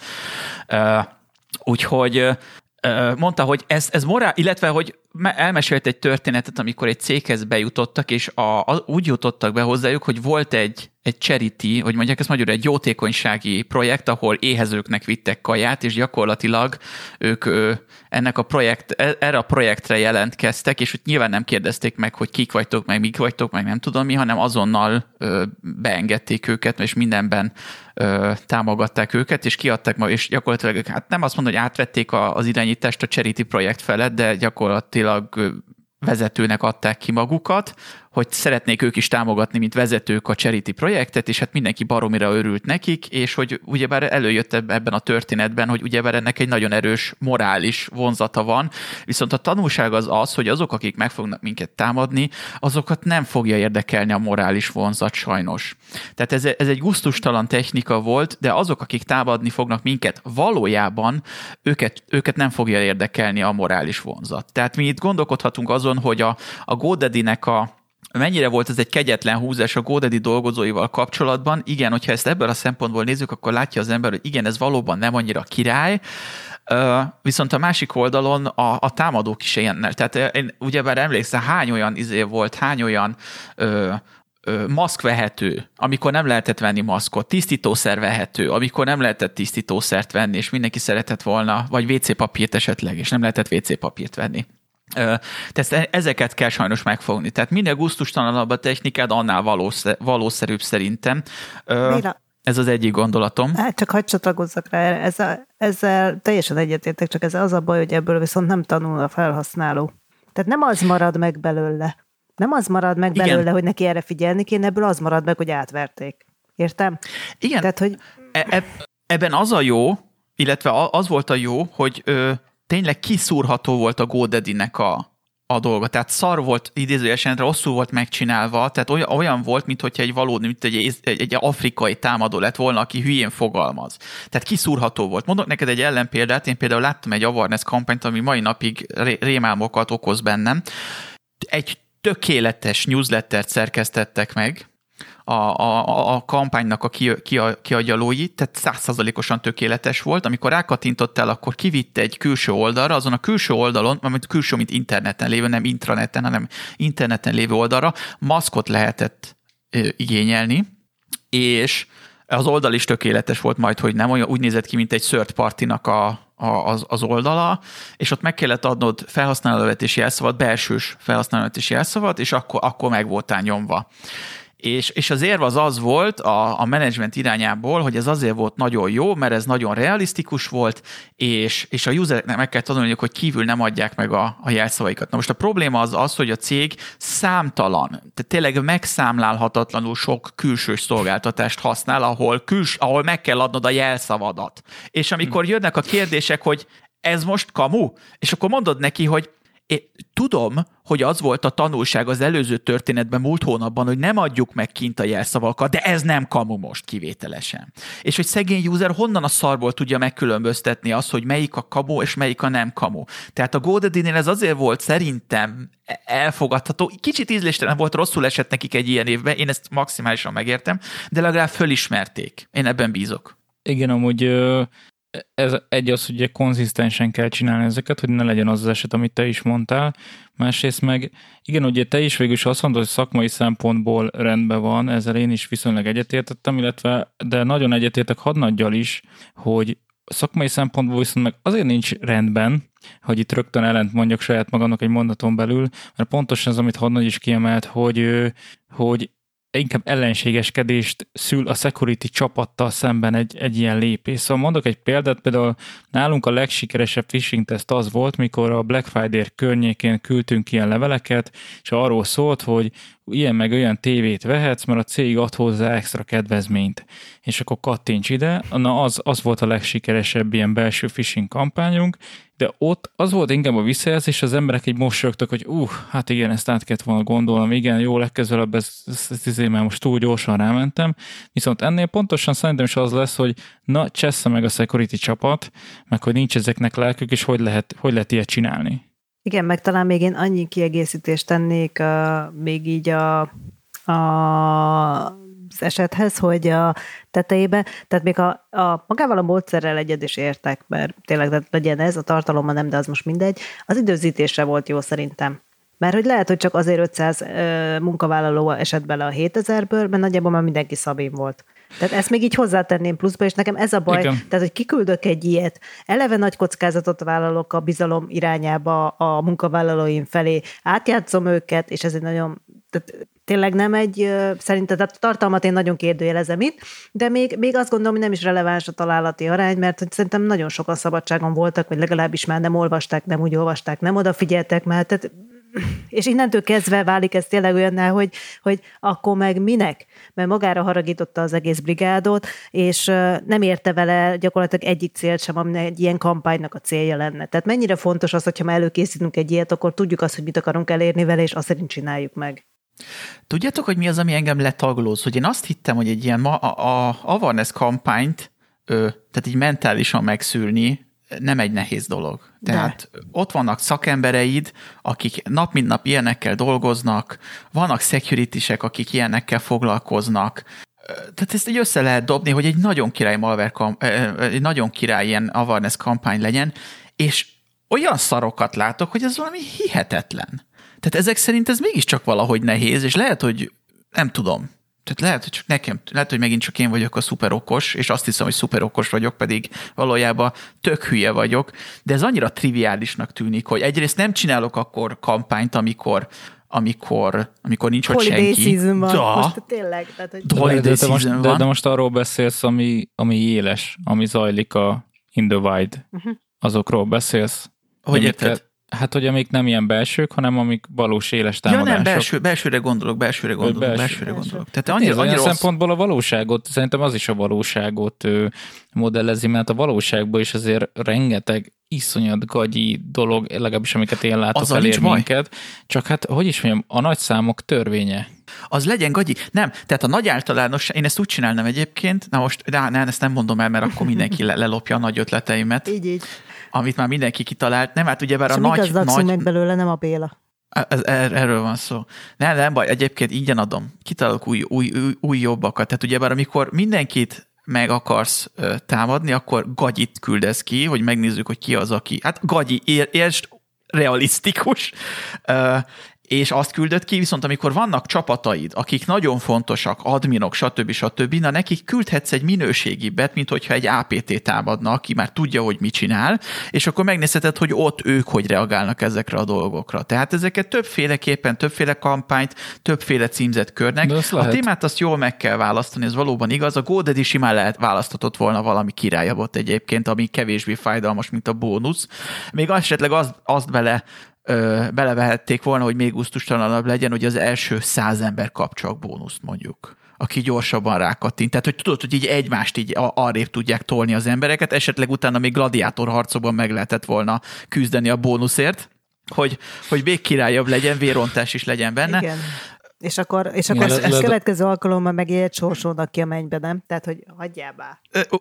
Úgyhogy mondta, hogy ez, ez morál, illetve, hogy elmesélt egy történetet, amikor egy céghez bejutottak, és a, a, úgy jutottak be hozzájuk, hogy volt egy, egy charity, hogy mondják ezt magyarul, egy jótékonysági projekt, ahol éhezőknek vittek kaját, és gyakorlatilag ők ennek a projekt, erre a projektre jelentkeztek, és úgy nyilván nem kérdezték meg, hogy kik vagytok, meg mik vagytok, meg nem tudom mi, hanem azonnal beengedték őket, és mindenben támogatták őket, és kiadták ma, és gyakorlatilag, hát nem azt mondom, hogy átvették az irányítást a charity projekt felett, de gyakorlatilag vezetőnek adták ki magukat, hogy szeretnék ők is támogatni, mint vezetők a charity projektet, és hát mindenki baromira örült nekik, és hogy ugyebár előjött ebben a történetben, hogy ugyebár ennek egy nagyon erős morális vonzata van, viszont a tanulság az az, hogy azok, akik meg fognak minket támadni, azokat nem fogja érdekelni a morális vonzat sajnos. Tehát ez, ez egy gusztustalan technika volt, de azok, akik támadni fognak minket, valójában őket, őket nem fogja érdekelni a morális vonzat. Tehát mi itt gondolkodhatunk azon, hogy a, a GoDaddy-nek a mennyire volt ez egy kegyetlen húzás a GoDaddy dolgozóival kapcsolatban. Igen, hogyha ezt ebből a szempontból nézzük, akkor látja az ember, hogy igen, ez valóban nem annyira király, viszont a másik oldalon a, a támadók is ilyennel. Tehát én ugyebár emlékszem, hány olyan izé volt, hány olyan ö, ö, maszk vehető, amikor nem lehetett venni maszkot, tisztítószer vehető, amikor nem lehetett tisztítószert venni, és mindenki szeretett volna, vagy vé cé papírt esetleg, és nem lehetett vé cé papírt venni. Tehát ezeket kell sajnos megfogni. Tehát minél gusztustalanabb a technikád, annál valószer, valószerűbb szerintem. Béla. Ez az egyik gondolatom. Hát csak hagyd csatlakozzak rá erre. Ezzel, ezzel teljesen egyetértek, csak ez az a baj, hogy ebből viszont nem tanul a felhasználó. Tehát nem az marad meg belőle. Nem az marad meg belőle, igen, hogy neki erre figyelni kéne, ebből az marad meg, hogy átverték. Értem? Igen. Tehát, hogy... E- ebben az a jó, illetve az volt a jó, hogy ö, tényleg kiszúrható volt a GoDaddy-nek a, a dolga. Tehát szar volt, idézőjesen rosszul volt megcsinálva, tehát olyan, olyan volt, mintha egy valódi, mint egy, egy, egy afrikai támadó lett volna, aki hülyén fogalmaz. Tehát kiszúrható volt. Mondok neked egy ellenpéldát, én például láttam egy awareness kampányt, ami mai napig rémálmokat okoz bennem. Egy tökéletes newslettert szerkesztettek meg, A, a, a kampánynak a kiagyalói, tehát száz százalékosan tökéletes volt. Amikor rákattintottál, akkor kivitte egy külső oldalra, azon a külső oldalon, amit külső, mint interneten lévő, nem intraneten, hanem interneten lévő oldalra maszkot lehetett igényelni, és az oldal is tökéletes volt majd, hogy nem, olyan úgy nézett ki, mint egy third party-nak a, a, az, az oldala, és ott meg kellett adnod felhasználóvezetési jelszavat, belsős felhasználóvezetési jelszavat, és akkor, akkor meg voltál nyomva. És, és az érv az az volt a, a menedzsment irányából, hogy ez azért volt nagyon jó, mert ez nagyon realisztikus volt, és, és a usereknek meg kell tanulniuk, hogy kívül nem adják meg a, a jelszavaikat. Na most a probléma az az, hogy a cég számtalan, tehát tényleg megszámlálhatatlanul sok külsős szolgáltatást használ, ahol, küls, ahol meg kell adnod a jelszavadat. És amikor jönnek a kérdések, hogy ez most kamu, és akkor mondod neki, hogy én tudom, hogy az volt a tanulság az előző történetben múlt hónapban, hogy nem adjuk meg kint a jelszavakat, de ez nem kamu most kivételesen. És hogy szegény user honnan a szarból tudja megkülönböztetni azt, hogy melyik a kamu és melyik a nem kamu. Tehát a GoDaddy-nél ez azért volt szerintem elfogadható. Kicsit ízléstelen volt, rosszul esett nekik egy ilyen évben, én ezt maximálisan megértem, de legalább fölismerték. Én ebben bízok. Igen, amúgy... Ez egy az, hogy konzisztensen kell csinálni ezeket, hogy ne legyen az az eset, amit te is mondtál. Másrészt meg, igen, ugye te is végül is azt mondod, hogy szakmai szempontból rendben van, ezzel én is viszonylag egyetértettem, illetve, de nagyon egyetértek hadnaggyal is, hogy szakmai szempontból viszont meg azért nincs rendben, hogy itt rögtön ellent mondjak saját magamnak egy mondaton belül, mert pontosan az, amit hadnagy is kiemelt, hogy, hogy inkább ellenségeskedést szül a security csapattal szemben egy, egy ilyen lépés. Szóval mondok egy példát, például nálunk a legsikeresebb phishing teszt az volt, mikor a Black Friday környékén küldtünk ilyen leveleket, és arról szólt, hogy ilyen meg olyan tévét vehetsz, mert a cég ad hozzá extra kedvezményt. És akkor kattints ide. Na az, az volt a legsikeresebb ilyen belső phishing kampányunk, de ott az volt inkább a visszajelzés, az emberek így mosolyogtak, hogy uh, hát igen, ezt át kellett volna gondolnom, igen, jó, legközelebb ez, ez, ez, ez már most túl gyorsan rámentem. Viszont ennél pontosan szerintem is az lesz, hogy na, csessze meg a security csapat, meg hogy nincs ezeknek lelkük, és hogy lehet, hogy lehet ilyet csinálni. Igen, meg talán még én annyi kiegészítést tennék uh, még így a, a az esethez, hogy a tetejében, tehát még a, a magával a módszerrel egyet is értek, mert tényleg legyen ez, a tartalommal nem, de az most mindegy. Az időzítésre volt jó szerintem. Mert hogy lehet, hogy csak azért ötszáz uh, munkavállaló esett bele a hétezerből, mert nagyjából már mindenki szabin volt. Tehát ezt még így hozzátenném pluszba, és nekem ez a baj, igen. Tehát, hogy kiküldök egy ilyet, eleve nagy kockázatot vállalok a bizalom irányába a munkavállalóim felé, átjátszom őket, és ez egy nagyon, tehát tényleg nem egy, szerintem a tartalmat én nagyon kérdőjelezem itt, de még, még azt gondolom, hogy nem is releváns a találati arány, mert szerintem nagyon sokan szabadságon voltak, vagy legalábbis már nem olvasták, nem úgy olvasták, nem odafigyeltek, mert tehát és innentől kezdve válik ez tényleg olyanná, hogy, hogy akkor meg minek? Mert magára haragította az egész brigádot, és nem érte vele gyakorlatilag egyik célt sem, ami egy ilyen kampánynak a célja lenne. Tehát mennyire fontos az, hogyha már előkészítünk egy ilyet, akkor tudjuk azt, hogy mit akarunk elérni vele, és azt szerint csináljuk meg. Tudjátok, hogy mi az, ami engem letaglóz? Hogy én azt hittem, hogy egy ilyen ma, a, a awareness kampányt, ö, tehát így mentálisan megszűrni, nem egy nehéz dolog. Tehát de. Ott vannak szakembereid, akik nap mint nap ilyenekkel dolgoznak, vannak security-sek, akik ilyenekkel foglalkoznak. Tehát ezt így össze lehet dobni, hogy egy nagyon király malware, egy nagyon király ilyen awareness kampány legyen, és olyan szarokat látok, hogy ez valami hihetetlen. Tehát ezek szerint ez mégiscsak valahogy nehéz, és lehet, hogy nem tudom. Tehát lehet, hogy csak nekem, lehet, hogy megint csak én vagyok a szuper okos, és azt hiszem, hogy szuper okos vagyok, pedig valójában tök hülye vagyok, de ez annyira triviálisnak tűnik, hogy egyrészt nem csinálok akkor kampányt, amikor amikor, amikor nincs ott Holiday senki. season van. Da. Most tényleg. Tehát, hogy... de, de, de, most, de, de most arról beszélsz, ami, ami éles, ami zajlik a In the Wild. Uh-huh. Azokról beszélsz. Hogy érted? Hát, hogy amik nem ilyen belsők, hanem amik valós éles támadások. Ja nem, belső, belsőre gondolok, belsőre gondolok, belső, belsőre belső. gondolok. Tehát annyira, annyira, annyira rossz... szempontból a valóságot, szerintem az is a valóságot ö, modellezi, mert a valóságban is azért rengeteg iszonyat gagyi dolog, legalábbis amiket én látok elér minket. Csak hát, hogy is mondjam, a nagy számok törvénye. Az legyen gagyi. Nem, tehát a nagy általános, én ezt úgy csinálnám egyébként, na most, de ne, ezt nem mondom el, mert akkor mindenki le, lelopja a nagy ötleteimet. Így, így. Amit már mindenki kitalált. Nem, hát ugyebár a nagy... nagy... meg belőle, nem a Béla. Ez, erről van szó. Nem, nem baj, egyébként ingyen adom. Kitalálok új, új, új, új jobbakat. Tehát ugyebár amikor mindenkit meg akarsz ö, támadni, akkor gagyit küldesz ki, hogy megnézzük, hogy ki az, aki... Hát gagyi, ér, értsd, realisztikus. Ö, és azt küldött ki, viszont amikor vannak csapataid, akik nagyon fontosak, adminok, stb. stb., na nekik küldhetsz egy minőségibbet, mint hogyha egy á pé té támadna, aki már tudja, hogy mit csinál, és akkor megnézheted, hogy ott ők hogy reagálnak ezekre a dolgokra. Tehát ezeket többféleképpen, többféle kampányt, többféle címzett körnek. A témát azt jól meg kell választani, ez valóban igaz. A GoDaddy simán lehet választhatott volna valami királyabbot egyébként, ami kevésbé fájdalmas, mint a bónusz. Még esetleg azt, azt bele Ö, belevehették volna, hogy még gusztustalanabb legyen, hogy az első száz ember kap csak bónuszt mondjuk, aki gyorsabban rákattint. Tehát, hogy tudod, hogy így egymást így arrébb tudják tolni az embereket, esetleg utána még gladiátor harcokban meg lehetett volna küzdeni a bónuszért, hogy, hogy még királyabb legyen, vérontás is legyen benne. Igen. És akkor, és akkor ez, ez következő alkalommal meg egy sorsolnak ki a mennybe, nem? Tehát, hogy hagyjál be.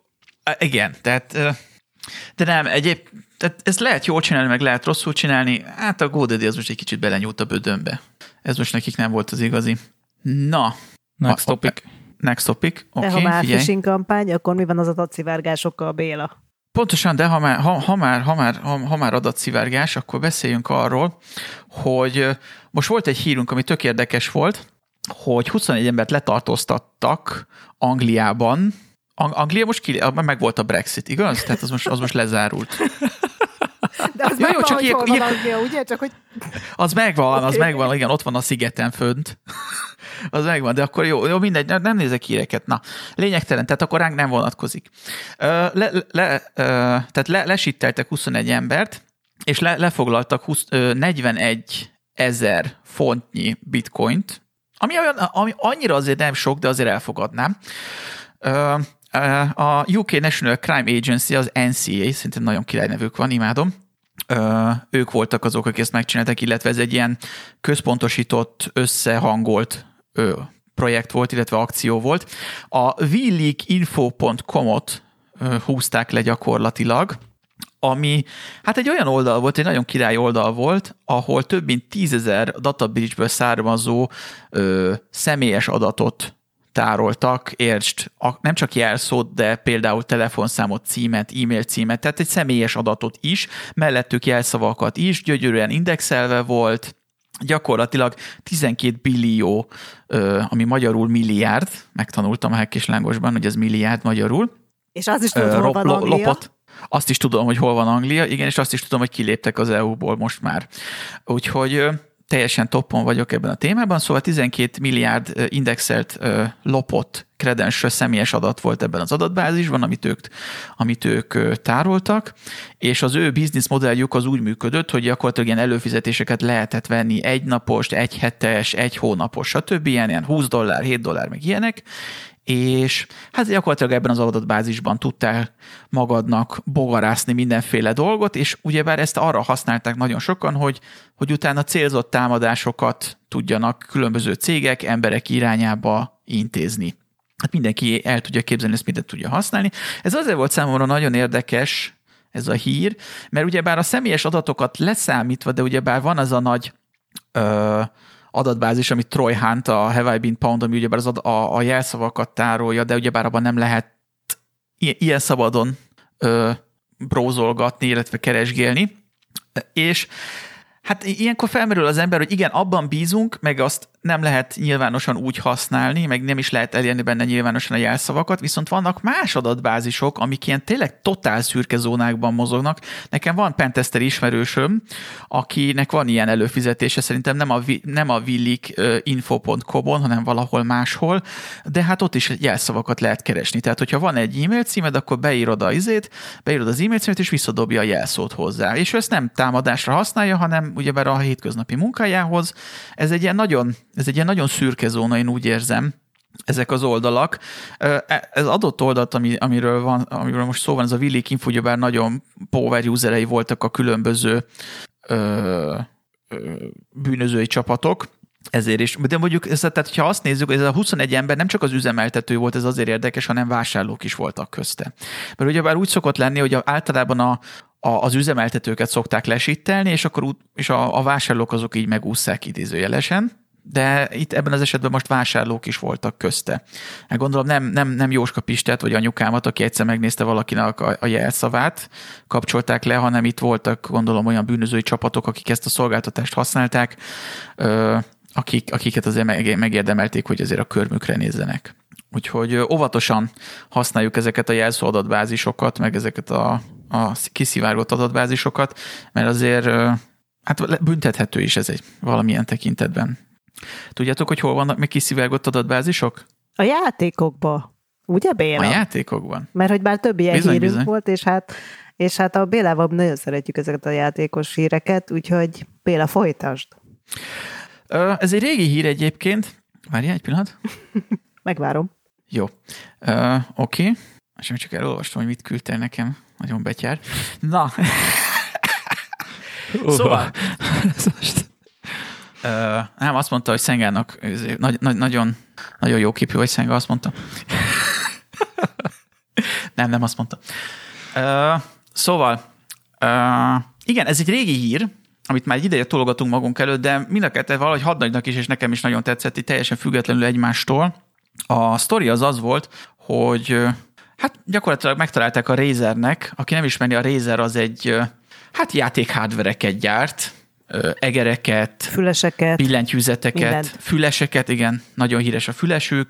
Igen, tehát... De nem, egyéb, tehát ezt lehet jól csinálni, meg lehet rosszul csinálni. Hát a GoDaddy az most egy kicsit belenyúlt a bödönbe. Ez most nekik nem volt az igazi. Na. Next topic. Next topic. Okay, de ha már phishing kampány, akkor mi van az adatszivárgásokkal, Béla? Pontosan, de ha már, ha, ha már, ha már, ha, ha már adatszivárgás, akkor beszéljünk arról, hogy most volt egy hírünk, ami tök érdekes volt, hogy huszonegy embert letartóztattak Angliában. Anglia most ki, meg volt a Brexit, igaz? Tehát az most, az most lezárult. De az ja, megvan, csak hogy ilyen, hol van ilyen, Anglia, ugye? Csak, hogy... Az megvan, okay. az megvan, igen, ott van a szigeten fönt. Az megvan, de akkor jó, jó mindegy, nem nézek híreket. Na, lényegtelen, tehát akkor ránk nem vonatkozik. Le, le, tehát le, lesitteltek huszonegy embert, és le, lefoglaltak húsz, negyvenegy ezer fontnyi bitcoint, ami, olyan, ami annyira azért nem sok, de azért elfogadnám. A U K National Crime Agency, az N C A, szintén nagyon király nevük van, imádom. Ők voltak azok, akik ezt megcsináltak, illetve ez egy ilyen központosított, összehangolt projekt volt, illetve akció volt. A we leak info pont com-ot húzták le gyakorlatilag, ami hát egy olyan oldal volt, egy nagyon király oldal volt, ahol több mint tízezer data breach-ből származó ö, személyes adatot tároltak, értsd, nem csak jelszót, de például telefonszámot, címet, e-mail címet, tehát egy személyes adatot is, mellettük jelszavakat is, gyönyörűen indexelve volt, gyakorlatilag tizenkét billió, ami magyarul milliárd, megtanultam a Hack és Lángosban, hogy ez milliárd magyarul. És az is tudod, hol van Anglia? Lopott. Azt is tudom, hogy hol van Anglia, igen, és azt is tudom, hogy kiléptek az é u-ból most már. Úgyhogy teljesen toppon vagyok ebben a témában, szóval tizenkét milliárd indexelt, lopott credential személyes adat volt ebben az adatbázisban, amit ők, amit ők tároltak, és az ő business modelljük az úgy működött, hogy gyakorlatilag ilyen előfizetéseket lehetett venni egy napos, egy hetes, egy hónapos, stb. Ilyen, ilyen húsz dollár, hét dollár, meg ilyenek, és hát gyakorlatilag ebben az adatbázisban tudtál magadnak bogarászni mindenféle dolgot, és ugyebár ezt arra használták nagyon sokan, hogy, hogy utána célzott támadásokat tudjanak különböző cégek, emberek irányába intézni. Hát mindenki el tudja képzelni, ezt mindent tudja használni. Ez azért volt számomra nagyon érdekes, ez a hír, mert ugyebár a személyes adatokat leszámítva, de ugyebár van az a nagy... Ö, adatbázis, amit Troy Hunt, a Have I Been Pwned, ami ugyebár az ad, a, a jelszavakat tárolja, de ugyebár abban nem lehet ilyen szabadon ö, brózolgatni, illetve keresgélni. És hát ilyenkor felmerül az ember, hogy igen, abban bízunk, meg azt nem lehet nyilvánosan úgy használni, meg nem is lehet elérni benne nyilvánosan a jelszavakat, viszont vannak más adatbázisok, amik ilyen tényleg totál szürke zónákban mozognak. Nekem van pentester ismerősöm, akinek van ilyen előfizetése, szerintem nem a, nem a villik info pont com-on, hanem valahol máshol, de hát ott is jelszavakat lehet keresni. Tehát, hogyha van egy e-mail címed, akkor beírod a izét, beírod az e-mail címet, és visszadobja a jelszót hozzá. És ő ezt nem támadásra használja, hanem ugyebár a hétköznapi munkájához. Ez egy ilyen nagyon, ez egy ilyen nagyon szürke zóna, én úgy érzem, ezek az oldalak. Ez adott oldalt, ami, amiről, van, amiről most szó van, ez a Villik Info, ugyebár nagyon power userei voltak a különböző ö, ö, bűnözői csapatok, ezért is. De mondjuk, ez, tehát ha azt nézzük, ez a huszonegy ember nem csak az üzemeltető volt, ez azért érdekes, hanem vásárlók is voltak közte. Mert ugyebár úgy szokott lenni, hogy általában a, a, az üzemeltetőket szokták lesittelni, és akkor és a, a vásárlók azok így megússzák idézőjelesen, de itt ebben az esetben most vásárlók is voltak közte. Hát gondolom nem, nem, nem Jóska Pistát, vagy anyukámat, aki egyszer megnézte valakinek a, a jelszavát, kapcsolták le, hanem itt voltak, gondolom, olyan bűnözői csapatok, akik ezt a szolgáltatást használták, ö, akik, akiket azért megérdemelték, hogy azért a körmükre nézzenek. Úgyhogy óvatosan használjuk ezeket a jelszó adatbázisokat, meg ezeket a, a kiszivárgott adatbázisokat, mert azért hát büntethető is ez egy valamilyen tekintetben. Tudjátok, hogy hol vannak még kiszivárgott adatbázisok? A játékokban. Ugye, Béla? A játékokban. Mert hogy már több ilyen bizony, hírünk bizony. volt, és hát, és hát a Bélával nagyon szeretjük ezeket a játékos híreket, úgyhogy Béla, folytasd. Ez egy régi hír egyébként. Várjál egy pillanat. Megvárom. Jó. Uh, Oké. Okay. És csak elolvastam, hogy mit küldtél nekem. Nagyon betyár. Na. Szóval. uh, nem, azt mondta, hogy Szengának nagy, nagy, nagyon, nagyon jó képű vagy, Szenga, azt mondta. nem, nem azt mondta. Uh, szóval, uh, igen, ez egy régi hír, amit már egy ideje tologatunk magunk előtt, de mind a kettő valahogy hadnagynak is, és nekem is nagyon tetszett, így teljesen függetlenül egymástól. A sztori az az volt, hogy hát gyakorlatilag megtalálták a Razernek, aki nem ismeri, a Razer az egy hát játékhardvereket gyárt, egereket, füleseket, billentyűzeteket, mindent. Füleseket, igen, nagyon híres a fülesük,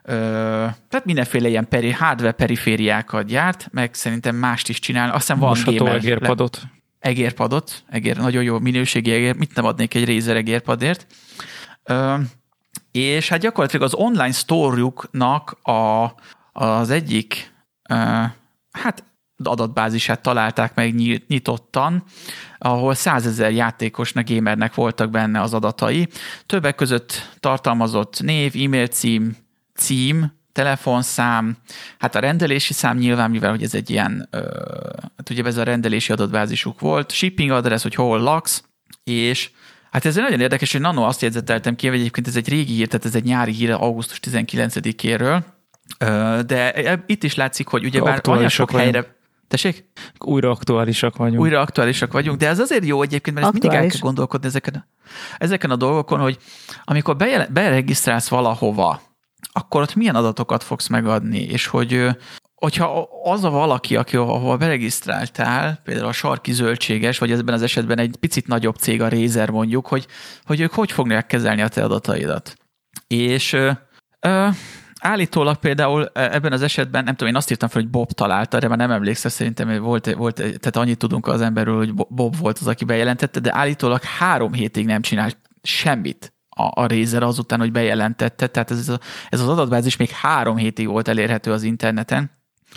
tehát mindenféle ilyen peri, hardware perifériákat gyárt, meg szerintem mást is csinál. Azt hiszem van gamer. Egérpadot. Egérpadot, egér, nagyon jó minőségi egér, mit nem adnék egy Razer egérpadért. Ö, és hát gyakorlatilag az online sztorjuknak a, az egyik ö, hát adatbázisát találták meg nyitottan, ahol százezer játékosnak, gamernek voltak benne az adatai. Többek között tartalmazott név, e-mail cím, cím, telefonszám, hát a rendelési szám nyilván, mivel hogy ez egy ilyen, ö, hát ugye ez a rendelési adatbázisuk volt, shipping address, hogy hol laksz, és hát ez nagyon érdekes, hogy Nano azt jegyzeteltem ki, hogy egyébként ez egy régi hír, tehát ez egy nyári hír augusztus tizenkilencedikéről, ö, de itt is látszik, hogy ugye bár olyan sok helyre... Tessék? Újra aktuálisak vagyunk. Újra aktuálisak vagyunk, de ez azért jó egyébként, mert ezt mindig el kell gondolkodni ezeken, ezeken a dolgokon, hogy amikor bejel, beregisztrálsz valahova, akkor ott milyen adatokat fogsz megadni, és hogy hogyha az a valaki, aki ahova beregisztráltál, például a Sarki Zöldséges, vagy ebben az esetben egy picit nagyobb cég, a Razer mondjuk, hogy, hogy ők hogy fogják kezelni a te adataidat. És ö, ö, állítólag például ebben az esetben, nem tudom, én azt írtam fel, hogy Bob találta, de már nem emlékszem, szerintem volt, volt, tehát annyit tudunk az emberről, hogy Bob volt az, aki bejelentette, de állítólag három hétig nem csinált semmit a, a Razer azután, hogy bejelentette, tehát ez, a, ez az adatbázis még három hétig volt elérhető az interneten.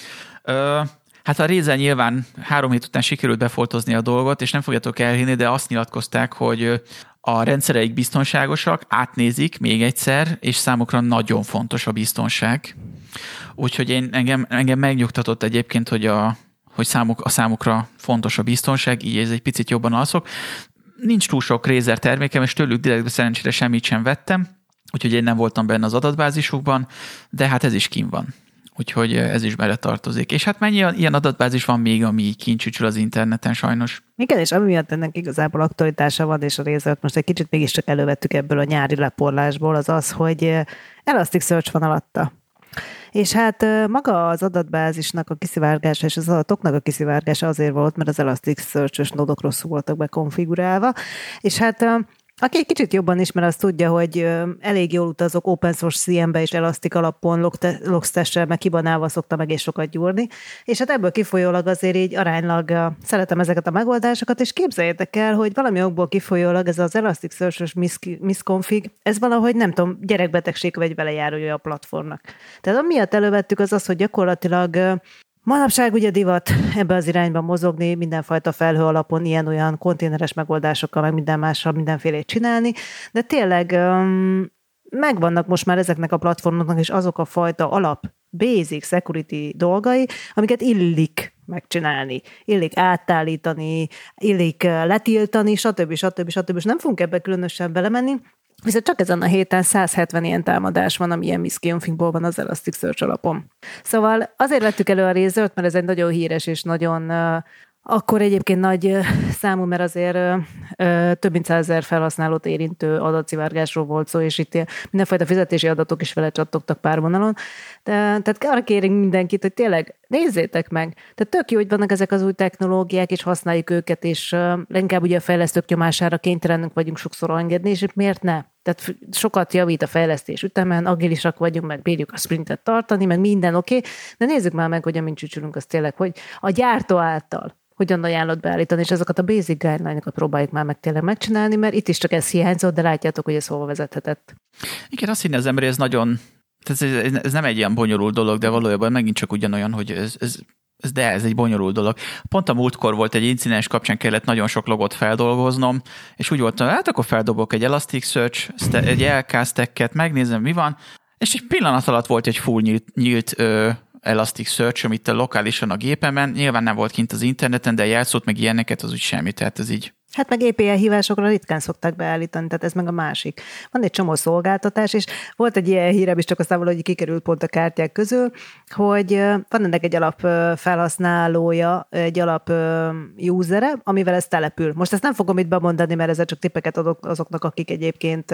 Ö, hát a Razer nyilván három hét után sikerült befoltozni a dolgot, és nem fogjátok elhinni, de azt nyilatkozták, hogy a rendszereik biztonságosak, átnézik még egyszer, és számukra nagyon fontos a biztonság. Úgyhogy én, engem, engem megnyugtatott egyébként, hogy, a, hogy számuk, a számukra fontos a biztonság, így ez egy picit jobban alszok. Nincs túl sok Razer termékem, és tőlük direktben szerencsére semmit sem vettem, úgyhogy én nem voltam benne az adatbázisukban, de hát ez is kint van. Úgyhogy ez is bele tartozik. És hát mennyi ilyen adatbázis van még, ami kincsücsül az interneten sajnos? Igen, és ami miatt ennek igazából aktualitása van, és a Razert most egy kicsit mégiscsak elővettük ebből a nyári leporlásból, az az, hogy Elasticsearch van alatta. És hát maga az adatbázisnak a kiszivárgása és az adatoknak a kiszivárgása azért volt, mert az Elasticsearch-ös nódok rosszul voltak bekonfigurálva, és hát Aki egy kicsit jobban ismer, az tudja, hogy elég jól utazok open source cé em-be és Elastic alapon Logstash-sel, meg Kibanával szoktam egész sokat gyúrni, és hát ebből kifolyólag azért így aránylag szeretem ezeket a megoldásokat, és képzeljétek el, hogy valami okból kifolyólag ez az Elasticsearch-os misconfig, ez valahogy nem tudom, gyerekbetegség vagy vele járója a platformnak. Tehát amiatt elővettük az az, hogy gyakorlatilag manapság ugye divat ebbe az irányba mozogni, mindenfajta felhő alapon ilyen-olyan konténeres megoldásokkal, meg minden mással mindenfélét csinálni, de tényleg um, megvannak most már ezeknek a platformoknak is azok a fajta alap, basic security dolgai, amiket illik megcsinálni, illik átállítani, illik letiltani, stb. stb. stb. És nem fogunk ebbe különösen belemenni, viszont csak ezen a héten száz hetven ilyen támadás van, ami ilyen misconfigból van az Elasticsearch alapon. Szóval azért vettük elő a Razort, mert ez egy nagyon híres és nagyon uh, akkor egyébként nagy számú, mert azért uh, több mint százezer felhasználót érintő adatszivárgásról volt szó, és itt mindenfajta fizetési adatok is vele csattogtak pár vonalon. De, tehát arra kérünk mindenkit, hogy tényleg nézzétek meg. Tehát tök jó, hogy vannak ezek az új technológiák, és használjuk őket, és uh, leginkább ugye a fejlesztők nyomására kénytelenünk vagyunk sokszor engedni, és miért ne? Tehát sokat javít a fejlesztés ütemen, agilisak vagyunk, meg bírjuk a sprintet tartani, meg minden oké, okay, de nézzük már meg, hogy amint csücsülünk, az tényleg, hogy a gyártó által hogyan ajánlott beállítani, és ezeket a basic guideline-okat próbáljuk már meg tényleg megcsinálni, mert itt is csak ez hiányzott, de látjátok, hogy ez hova vezethetett. Igen, azt hinni az ember, ez nagyon, ez, ez nem egy ilyen bonyolult dolog, de valójában megint csak ugyanolyan, hogy ez, ez, ez de ez egy bonyolult dolog. Pont a múltkor volt egy incidens kapcsán, kellett nagyon sok logot feldolgoznom, és úgy voltam, hát akkor feldobok egy Elasticsearch, egy el ká stacket, megnézem, mi van, és egy pillanat alatt volt egy full nyílt, nyílt ö, Elasticsearch, amit lokálisan a gépemen, nyilván nem volt kint az interneten, de jelszót meg ilyeneket, az úgy semmi, tehát ez így. Hát meg á pé i hívásokra ritkán szokták beállítani, tehát ez meg a másik. Van egy csomó szolgáltatás, és volt egy ilyen hírem is, csak aztán valahogy kikerült pont a kártyák közül, hogy van ennek egy alap felhasználója, egy alap usere, amivel ez települ. Most ezt nem fogom itt bemondani, mert ezzel csak tippeket adok azoknak, akik egyébként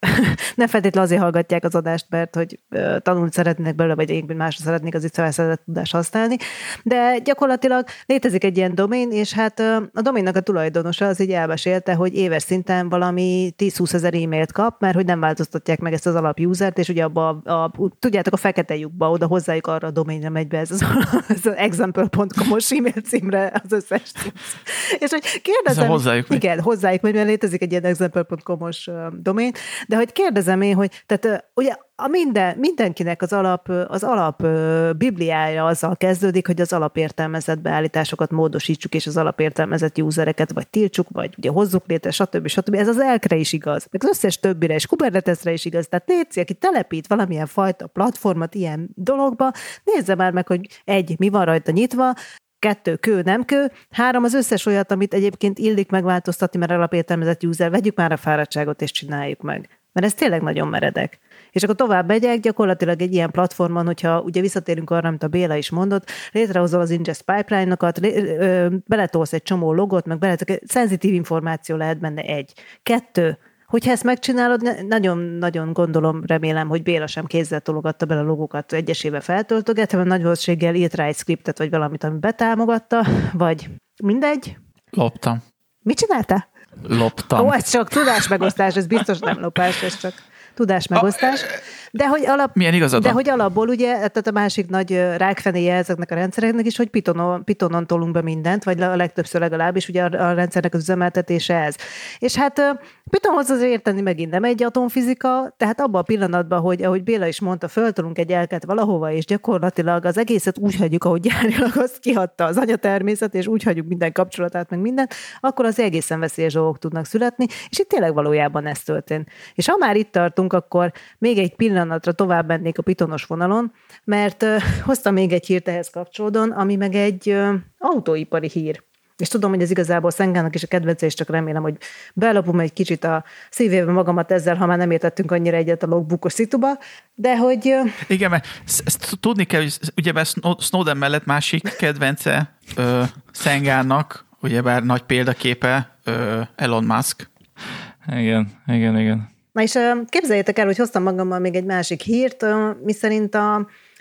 nem feltétlenül azért hallgatják az adást, mert hogy tanulni szeretnének belőle, vagy egyébként másra szeretnék az itt felszedett tudást használni. De gyakorlatilag létezik egy ilyen domén, és hát a doménnak a tulajdonosa az így elmesélte, hogy éves szinten valami tíz-húszezer e-mailt kap, mert hogy nem változtatják meg ezt az alapusert, és ugye abba, a, a, tudjátok, a fekete lyukba, oda hozzájuk arra a doménre megy be ez az, az example pont com-os e-mail címre az összes cím. És hogy kérdezem, hozzájuk megy. Igen, hozzájuk megy, mert létezik egy ilyen example pont com-os domén, de hogy kérdezem én, hogy tehát ugye a minden, mindenkinek az alap, az alap bibliája azzal kezdődik, hogy az alapértelmezett beállításokat módosítsuk, és az alapértelmezett usereket vagy tiltsuk, vagy ugye hozzuk létre, stb. stb. Ez az elkre is igaz, meg az összes többire, és Kubernetesre is igaz. Tehát légy, aki telepít valamilyen fajta platformot ilyen dologba, nézze már meg, hogy egy, mi van rajta nyitva, kettő, kő, nem kő, három, az összes olyat, amit egyébként illik megváltoztatni, mert alapértelmezett user, vegyük már a fáradtságot, és csináljuk meg. Mert ez tényleg nagyon meredek. És akkor tovább megyek, gyakorlatilag egy ilyen platformon, hogyha ugye visszatérünk arra, amit a Béla is mondott, létrehozol az ingest pipeline-okat, beletolsz egy csomó logot, meg beletolsz, szenzitív információ lehet benne egy. Kettő, hogyha ezt megcsinálod, nagyon-nagyon gondolom, remélem, hogy Béla sem kézzel tologatta bele a logokat egyesével feltöltögetve, mert nagy valószínűséggel írt rá egy scriptet, vagy valamit, ami betámogatta, vagy mindegy. Loptam. Mit csináltál? Loptam. Ó, ez csak tudásmegosztás, ez biztos nem lopás, ez csak tudásmegosztás. De hogy, alap, Milyen igazad de hogy alapból ugye, tehát a másik nagy rákfenéje ezeknek a rendszereknek is, hogy Pythonon, Pythonon tolunk be mindent, vagy a legtöbbször legalábbis ugye a, a rendszernek az üzemeltetése ez. És hát Pythonhoz azért érteni megint nem egy atomfizika, tehát abban a pillanatban, hogy ahogy Béla is mondta, föltolunk egy elket valahova, és gyakorlatilag az egészet úgy hagyjuk, ahogy gyárilag azt kihagyta az anyatermészet, és úgy hagyjuk minden kapcsolatát, meg mindent, akkor az egészen veszélyes dolgok tudnak születni, és itt tényleg valójában ez történt. És ha már itt tartunk, akkor még egy pillanatra tovább mennék a Pythonos vonalon, mert uh, hoztam még egy hírt ehhez kapcsolódóan, ami meg egy uh, autóipari hír. És tudom, hogy ez igazából Szengának is a kedvence, és csak remélem, hogy belopom egy kicsit a szívébe magamat ezzel, ha már nem értettünk annyira egyet a logbookos szituba, de hogy... Uh... Igen, mert ezt tudni kell, hogy ugyebár Snowden mellett másik kedvence uh, Szengának, ugyebár nagy példaképe uh, Elon Musk. Igen, igen, igen. Na és képzeljétek el, hogy hoztam magammal még egy másik hírt, miszerint a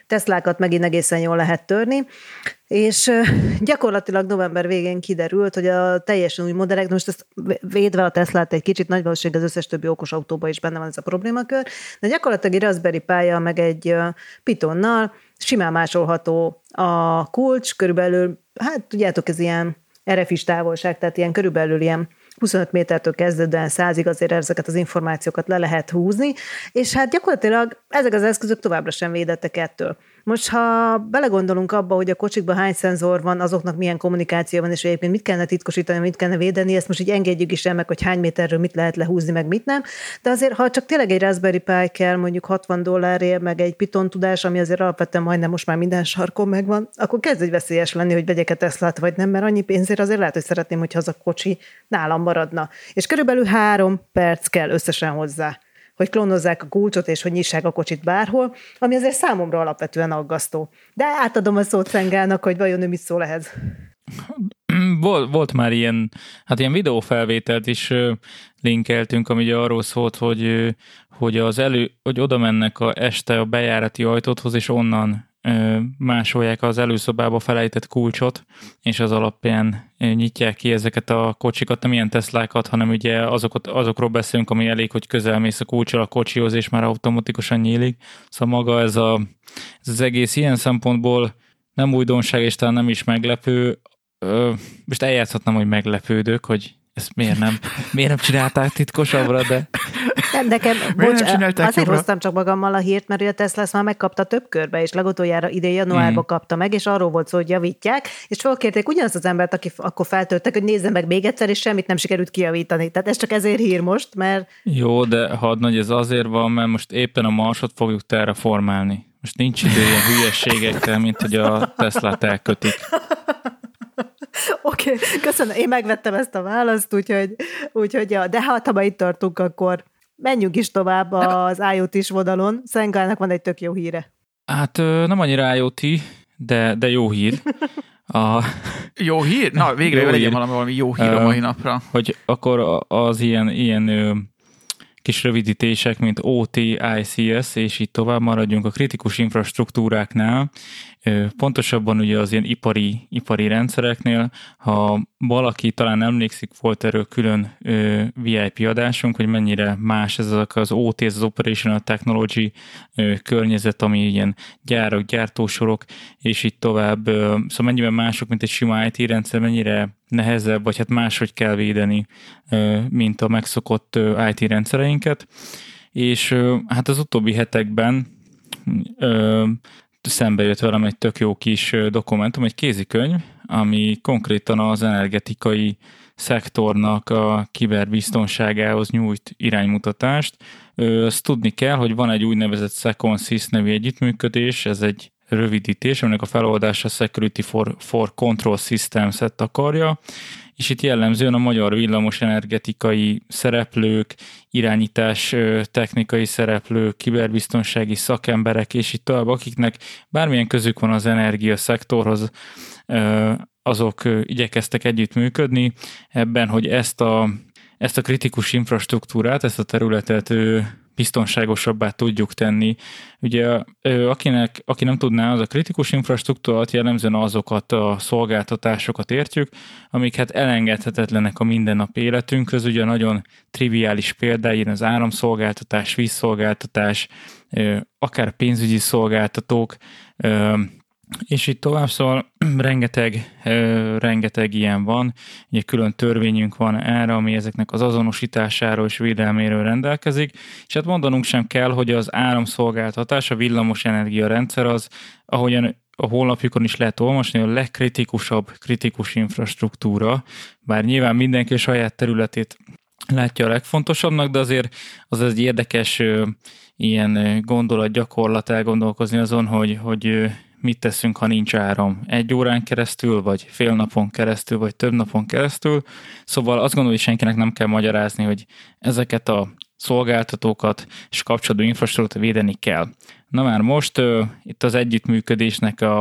Teslákat megint egészen jól lehet törni, és gyakorlatilag november végén kiderült, hogy a teljesen új modellek, most ezt védve a Teslát egy kicsit, nagy valószínűleg az összes többi okos autóban is benne van ez a problémakör, de gyakorlatilag egy Raspberry Pi-jal meg egy Pythonnal simán másolható a kulcs, körülbelül, hát tudjátok, ez ilyen er ef is távolság, tehát ilyen körülbelül ilyen huszonöt métertől kezdődően százig azért ezeket az információkat le lehet húzni, és hát gyakorlatilag ezek az eszközök továbbra sem védettek ettől. Most, ha belegondolunk abba, hogy a kocsikban hány szenzor van, azoknak milyen kommunikáció van, és egyébként mit kellene titkosítani, mit kellene védeni, ezt most így engedjük is el meg, hogy hány méterről mit lehet lehúzni, meg mit nem. De azért, ha csak tényleg egy Raspberry Pi kell, mondjuk hatvan dollárért, meg egy Python tudás, ami azért alapvetően majdnem most már minden sarkon megvan, akkor kezd egy veszélyes lenni, hogy vegyek-e Teslát, vagy nem, mert annyi pénzért azért lehet, hogy szeretném, hogyha az a kocsi nálam maradna. És körülbelül három perc kell összesen hozzá, hogy klónozzák a kulcsot, és hogy nyissák a kocsit bárhol, ami azért számomra alapvetően aggasztó. De átadom a szót Szengának, hogy vajon ő mit szól ehhez. Volt, volt már ilyen, hát ilyen videófelvételt is linkeltünk, ami ugye arról szólt, hogy, hogy, az elő, hogy oda mennek a este a bejárati ajtóthoz, és onnan másolják az előszobába felejtett kulcsot, és az alapján nyitják ki ezeket a kocsikat, nem ilyen Teslákat, hanem ugye azokat, azokról beszélünk, ami elég, hogy közel mész a kulccsal a kocsihoz, és már automatikusan nyílik. Szóval maga ez, a, ez az egész ilyen szempontból nem újdonság, és talán nem is meglepő. Most eljátszhatnám, hogy meglepődök, hogy ezt miért nem, miért nem csinálták titkosabbra, de... Nem, nekem, bocs, azért jobbra? Hoztam csak magammal a hírt, mert a Tesla ezt már megkapta több körbe, és legutoljára idén januárban mm. kapta meg, és arról volt szó, hogy javítják, és felkérték ugyanazt az embert, aki akkor feltöltek, hogy nézze meg még egyszer, és semmit nem sikerült kijavítani. Tehát ez csak ezért hír most, mert... Jó, de hadnagy, ez azért van, mert most éppen a Marsot fogjuk terraformálni. Most nincs idő ilyen hülyességekkel, mint hogy a Teslát elkötik. Oké, okay, köszönöm. Én megvettem ezt a választ, úgyhogy, úgyhogy ja, de hát, ha itt tartunk, akkor menjünk is tovább az IoT-s vonalon. Szengának van egy tök jó híre. Hát nem annyira IoT, de, de jó hír. A... Jó hír? Na, végre jó legyen hír. Valami, valami jó hír a mai napra. Hogy akkor az ilyen, ilyen kis rövidítések, mint o té, i cé es, és így tovább maradjunk a kritikus infrastruktúráknál. Pontosabban ugye az ilyen ipari, ipari rendszereknél, ha valaki talán emlékszik, volt erről külön vé i pé adásunk, hogy mennyire más ez az o té, az Operational Technology környezet, ami ilyen gyárak, gyártósorok, és így tovább. Szóval mennyiben mások, mint egy sima i té rendszer, mennyire nehezebb, vagy hát máshogy kell védeni, mint a megszokott i té rendszereinket. És hát az utóbbi hetekben szembe jött velem egy tök jó kis dokumentum, egy kézikönyv, ami konkrétan az energetikai szektornak a kiberbiztonságához nyújt iránymutatást. Azt tudni kell, hogy van egy úgynevezett SecOnsys nevű együttműködés, ez egy rövidítés, aminek a feloldása Security for, for Control Systems-et akarja, és itt jellemzően a magyar villamos energetikai szereplők, irányítás technikai szereplők, kiberbiztonsági szakemberek, és itt tovább, akiknek bármilyen közük van az energia szektorhoz, azok igyekeztek együttműködni ebben, hogy ezt a, ezt a kritikus infrastruktúrát, ezt a területet biztonságosabbá tudjuk tenni. Ugye akinek, aki nem tudná, az a kritikus infrastruktúrát jellemzően azokat a szolgáltatásokat értjük, amik hát elengedhetetlenek a mindennapi életünkhöz. Ugye nagyon triviális példa, ilyen az áramszolgáltatás, vízszolgáltatás, akár pénzügyi szolgáltatók, és így tovább, szóval rengeteg, rengeteg ilyen van, ugye külön törvényünk van erre, ami ezeknek az azonosításáról és védelméről rendelkezik, és hát mondanunk sem kell, hogy az áramszolgáltatás, a villamos energiarendszer az, ahogyan a honlapjukon is lehet olvasni, a legkritikusabb kritikus infrastruktúra, bár nyilván mindenki a saját területét látja a legfontosabbnak, de azért az egy érdekes ilyen gondolat, gyakorlat elgondolkozni azon, hogy, hogy mit teszünk, ha nincs áram. Egy órán keresztül, vagy fél napon keresztül, vagy több napon keresztül. Szóval azt gondolom, hogy senkinek nem kell magyarázni, hogy ezeket a szolgáltatókat és kapcsolódó infrastruktúrát védeni kell. Na már most uh, itt az együttműködésnek a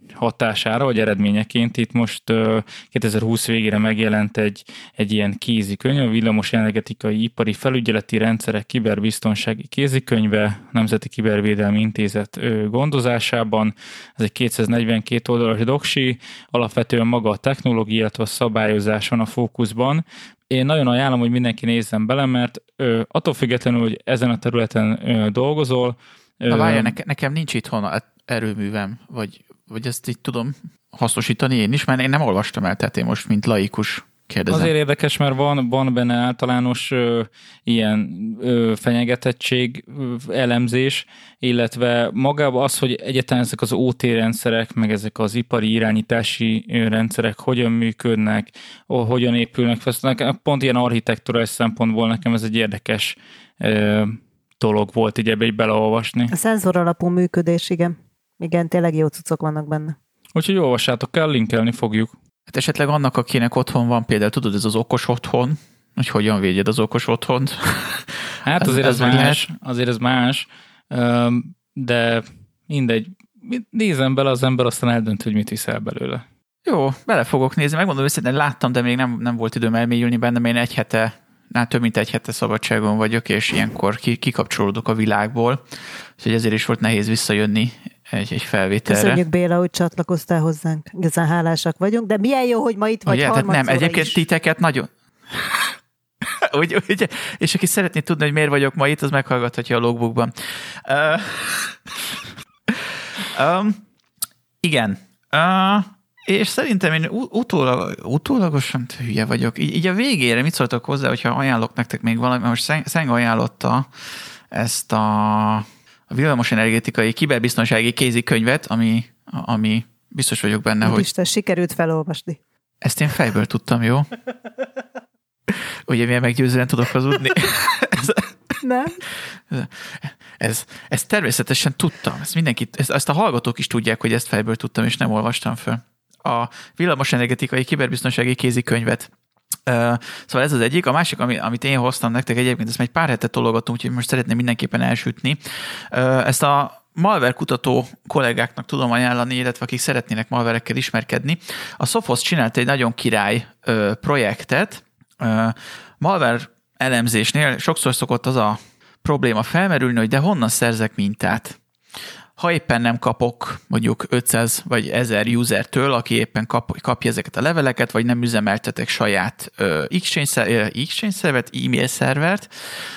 hatására, vagy eredményeként itt most kétezer-húsz végére megjelent egy, egy ilyen kézikönyv, a villamos energetikai ipari felügyeleti rendszerek kiberbiztonsági kézikönyve, Nemzeti Kibervédelmi Intézet gondozásában. Ez egy kétszáznegyvenkét oldalas doksi, alapvetően maga a technológia, illetve a szabályozás van a fókuszban. Én nagyon ajánlom, hogy mindenki nézzen bele, mert ö, attól függetlenül, hogy ezen a területen ö, dolgozol. Ö, Na várja, nekem, nekem nincs itthon erőművem, vagy, vagy ezt így tudom hasznosítani én is, mert én nem olvastam el, tehát én most mint laikus kérdezem. Azért érdekes, mert van, van benne általános ö, ilyen ö, fenyegetettség ö, elemzés, illetve magában az, hogy egyáltalán ezek az ó té rendszerek, meg ezek az ipari irányítási rendszerek hogyan működnek, hogyan épülnek. Pont ilyen architekturális szempontból nekem ez egy érdekes ö, dolog volt így ebbe így beleolvasni. A szenzor alapú működés, igen. Igen, tényleg jó cuccok vannak benne. Úgyhogy olvassátok el, linkelni fogjuk. Hát esetleg annak, akinek otthon van, például tudod, ez az okos otthon, hogy hogyan védjed az okos otthont. Hát ez, azért ez, ez más, lehet. azért ez más, de mindegy, nézem bele az ember, aztán eldönt, hogy mit viszel belőle. Jó, bele fogok nézni, megmondom őszintén, láttam, de még nem, nem volt időm elmélyülni benne, én egy hete, nál több mint egy hete szabadságon vagyok, és ilyenkor kikapcsolódok a világból, úgyhogy ezért is volt nehéz visszajönni egy, egy felvételre. Köszönjük, Béla, hogy csatlakoztál hozzánk. Igazán hálásak vagyunk, de milyen jó, hogy ma itt vagy harmadszorra nem, egyébként is. titeket nagyon... úgy, úgy, és aki szeretné tudni, hogy miért vagyok ma itt, az meghallgathatja a logbookban. Uh, um, igen. Uh, és szerintem én utólag, utólagosan hülye vagyok. Így, így a végére mit szóltok hozzá, hogyha ajánlok nektek még valami, most Szeng ajánlotta ezt a a villamosenergetikai kiberbiztonsági kézikönyvet, ami, ami biztos vagyok benne, hát hogy... Isten, sikerült felolvasni. Ezt én fejből tudtam, jó? Ugye milyen meggyőzően tudok hazudni? ez, Nem? Ez, ez természetesen tudtam. Ezt, mindenki, ezt, ezt a hallgatók is tudják, hogy ezt fejből tudtam, és nem olvastam föl. A villamosenergetikai kiberbiztonsági kézikönyvet. Uh, szóval ez az egyik. A másik, ami, amit én hoztam nektek egyébként, ezt már egy pár hetet tologatunk, úgyhogy most szeretném mindenképpen elsütni. Uh, ezt a malware kutató kollégáknak tudom ajánlani, illetve akik szeretnének malverekkel ismerkedni. A Sophos csinált egy nagyon király uh, projektet. Uh, malware elemzésnél sokszor szokott az a probléma felmerülni, hogy de honnan szerzek mintát? Ha éppen nem kapok mondjuk ötszáz vagy ezer usertől, aki éppen kap, kapja ezeket a leveleket, vagy nem üzemeltetek saját uh, Exchange, uh, Exchange szervert, e-mail szervert,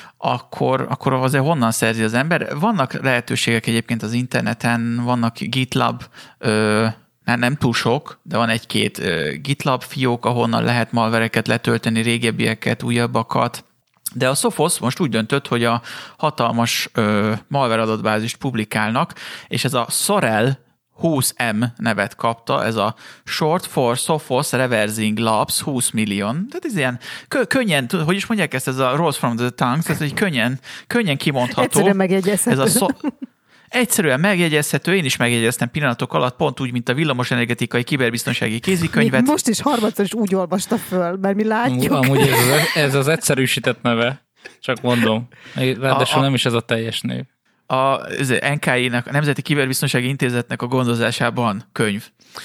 akkor, akkor azért honnan szerzi az ember? Vannak lehetőségek egyébként az interneten, vannak GitLab, uh, nem, nem túl sok, de van egy-két uh, GitLab fiók, ahonnan lehet malvereket letölteni, régebbieket, újabbakat. De a Sophos most úgy döntött, hogy a hatalmas ö, malware adatbázist publikálnak, és ez a Sorel húsz M nevet kapta, ez a Short for Sophos Reversing Labs húsz million. Tehát ez ilyen kö, könnyen, hogy is mondják ezt, ez a Rolls from the Tongue, ez egy könnyen, könnyen kimondható. Egyszerűen megjegyezhető. Ez a so- Egyszerűen megjegyezhető, én is megjegyeztem pillanatok alatt, pont úgy, mint a villamosenergetikai kiberbiztonsági kézikönyvet. Még most is harmadszor is úgy olvasta föl, mert mi látjuk. Amúgy ez az, ez az egyszerűsített neve, csak mondom. Ráadásul nem is ez a teljes név. A en ká i-nek, a Nemzeti Kiberbiztonsági Intézetnek a gondozásában könyv.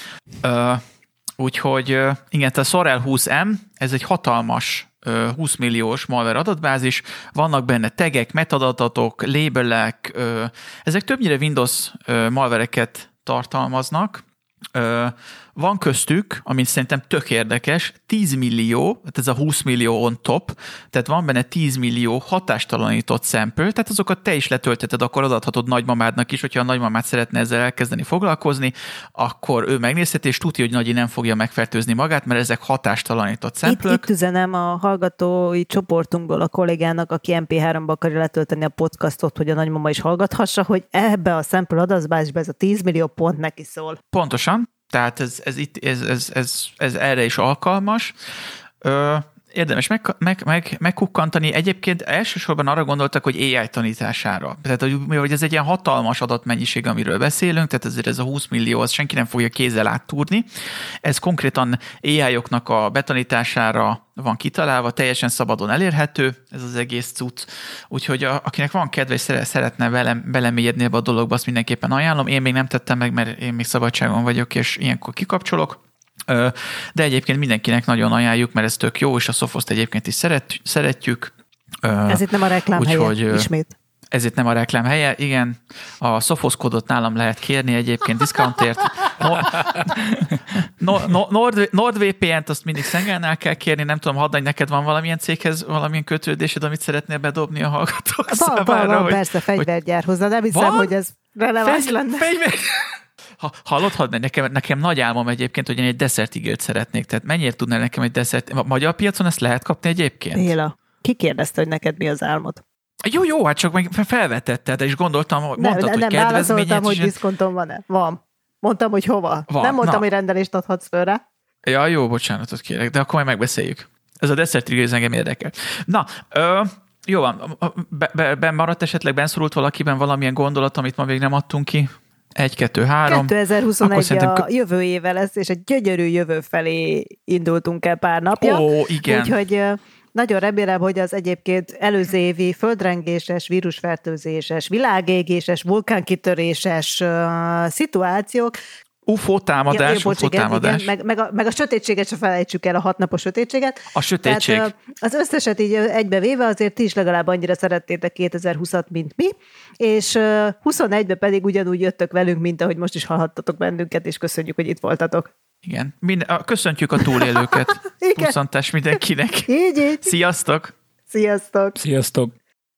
Uh, úgyhogy uh, igen, a Sorel húsz M, ez egy hatalmas uh, húsz milliós malware adatbázis, vannak benne tagek, metadatok, labelek, uh, ezek többnyire Windows uh, malvereket tartalmaznak. Uh, van köztük, amit szerintem tök érdekes, tíz millió, tehát ez a húsz millió on top, tehát van benne tíz millió hatástalanított sample, tehát azokat te is letölteted, akkor adathatod nagymamádnak is, hogyha a nagymamát szeretne ezzel elkezdeni foglalkozni, akkor ő megnézheti, és tudja, hogy Nagyi nem fogja megfertőzni magát, mert ezek hatástalanított sample-ök. Itt, itt üzenem a hallgatói csoportunkból a kollégának, aki em pé háromba akarja letölteni a podcastot, hogy a nagymama is hallgathassa, hogy ebbe a sample adatbázisba ez a tíz millió pont neki szól. Pontosan. Tehát ez, ez, itt, ez, ez, ez, ez erre is alkalmas. Ö, érdemes meg, meg, meg, megkukkantani. Egyébként elsősorban arra gondoltak, hogy á i tanítására. Tehát, hogy, hogy ez egy ilyen hatalmas adatmennyiség, amiről beszélünk, tehát ezért ez a húsz millió, az senki nem fogja kézzel áttúrni. Ez konkrétan á i-oknak a betanítására van kitalálva, teljesen szabadon elérhető, ez az egész cucc. Úgyhogy a, akinek van kedve, és szeretne velem, belemélyedni ebbe a dologba, azt mindenképpen ajánlom. Én még nem tettem meg, mert én még szabadságon vagyok, és ilyenkor kikapcsolok. De egyébként mindenkinek nagyon ajánljuk, mert ez tök jó, és a Sophos-t egyébként is szeret, szeretjük. Ez itt nem a reklám Úgy, helye, hogy, ismét. Ez itt nem a reklám helye, igen. A Sophos kódot nálam lehet kérni egyébként discountért. No, no, no, Nord, NordVPN-t azt mindig Szengánál kell kérni, nem tudom, hadd, neked van valamilyen céghez valamilyen kötődésed, amit szeretnél bedobni a hallgatók van, számára? Van, van, hogy, persze, fegyvergyár hozzá, nem hiszem, van? Hogy ez releváns Fegy, lenne. Fegyver... Ha, hallod, hadd, nekem, nekem nagy álmom egyébként, hogy én egy desszertigélt szeretnék. Tehát mennyire tudnál nekem egy desszert... A magyar piacon ezt lehet kapni egyébként? Béla, ki kérdezte, hogy neked mi az álmod? Jó, jó, hát csak meg felvetetted, és gondoltam, hogy mondtad, nem, hogy nem, kedvezményet... Nem, válaszoltam, hogy diszkonton van-e. Van. Mondtam, hogy hova. Van. Nem mondtam, Na. hogy rendelést adhatsz föl rá. Ja, jó, bocsánatot kérek, de akkor majd megbeszéljük. Ez a desszertigél engem érdekel. Na, ö, jó van, be, be, ben maradt esetleg, benszorult valakiben valamilyen gondolat, amit ma még nem adtunk ki? Egy, kettő, három. kétezer-huszonegy szerintem... a jövő éve lesz, és egy gyönyörű jövő felé indultunk el pár napja. Ó, igen. Úgyhogy nagyon remélem, hogy az egyébként előző évi földrengéses, vírusfertőzéses, világégéses, vulkánkitöréses uh, szituációk. u f o támadás, ja, u f o támadás. Igen, meg, meg, a, meg a sötétséget se felejtsük el, a hatnapos sötétséget. A sötétség. Tehát, az összeset így egybevéve azért ti is legalább annyira szerettétek kétezer-húszat, mint mi, és huszonegyben pedig ugyanúgy jöttök velünk, mint ahogy most is hallhattatok bennünket, és köszönjük, hogy itt voltatok. Igen. Minden, köszöntjük a túlélőket. Puszantás mindenkinek. Így, így. Sziasztok! Sziasztok! Sziasztok!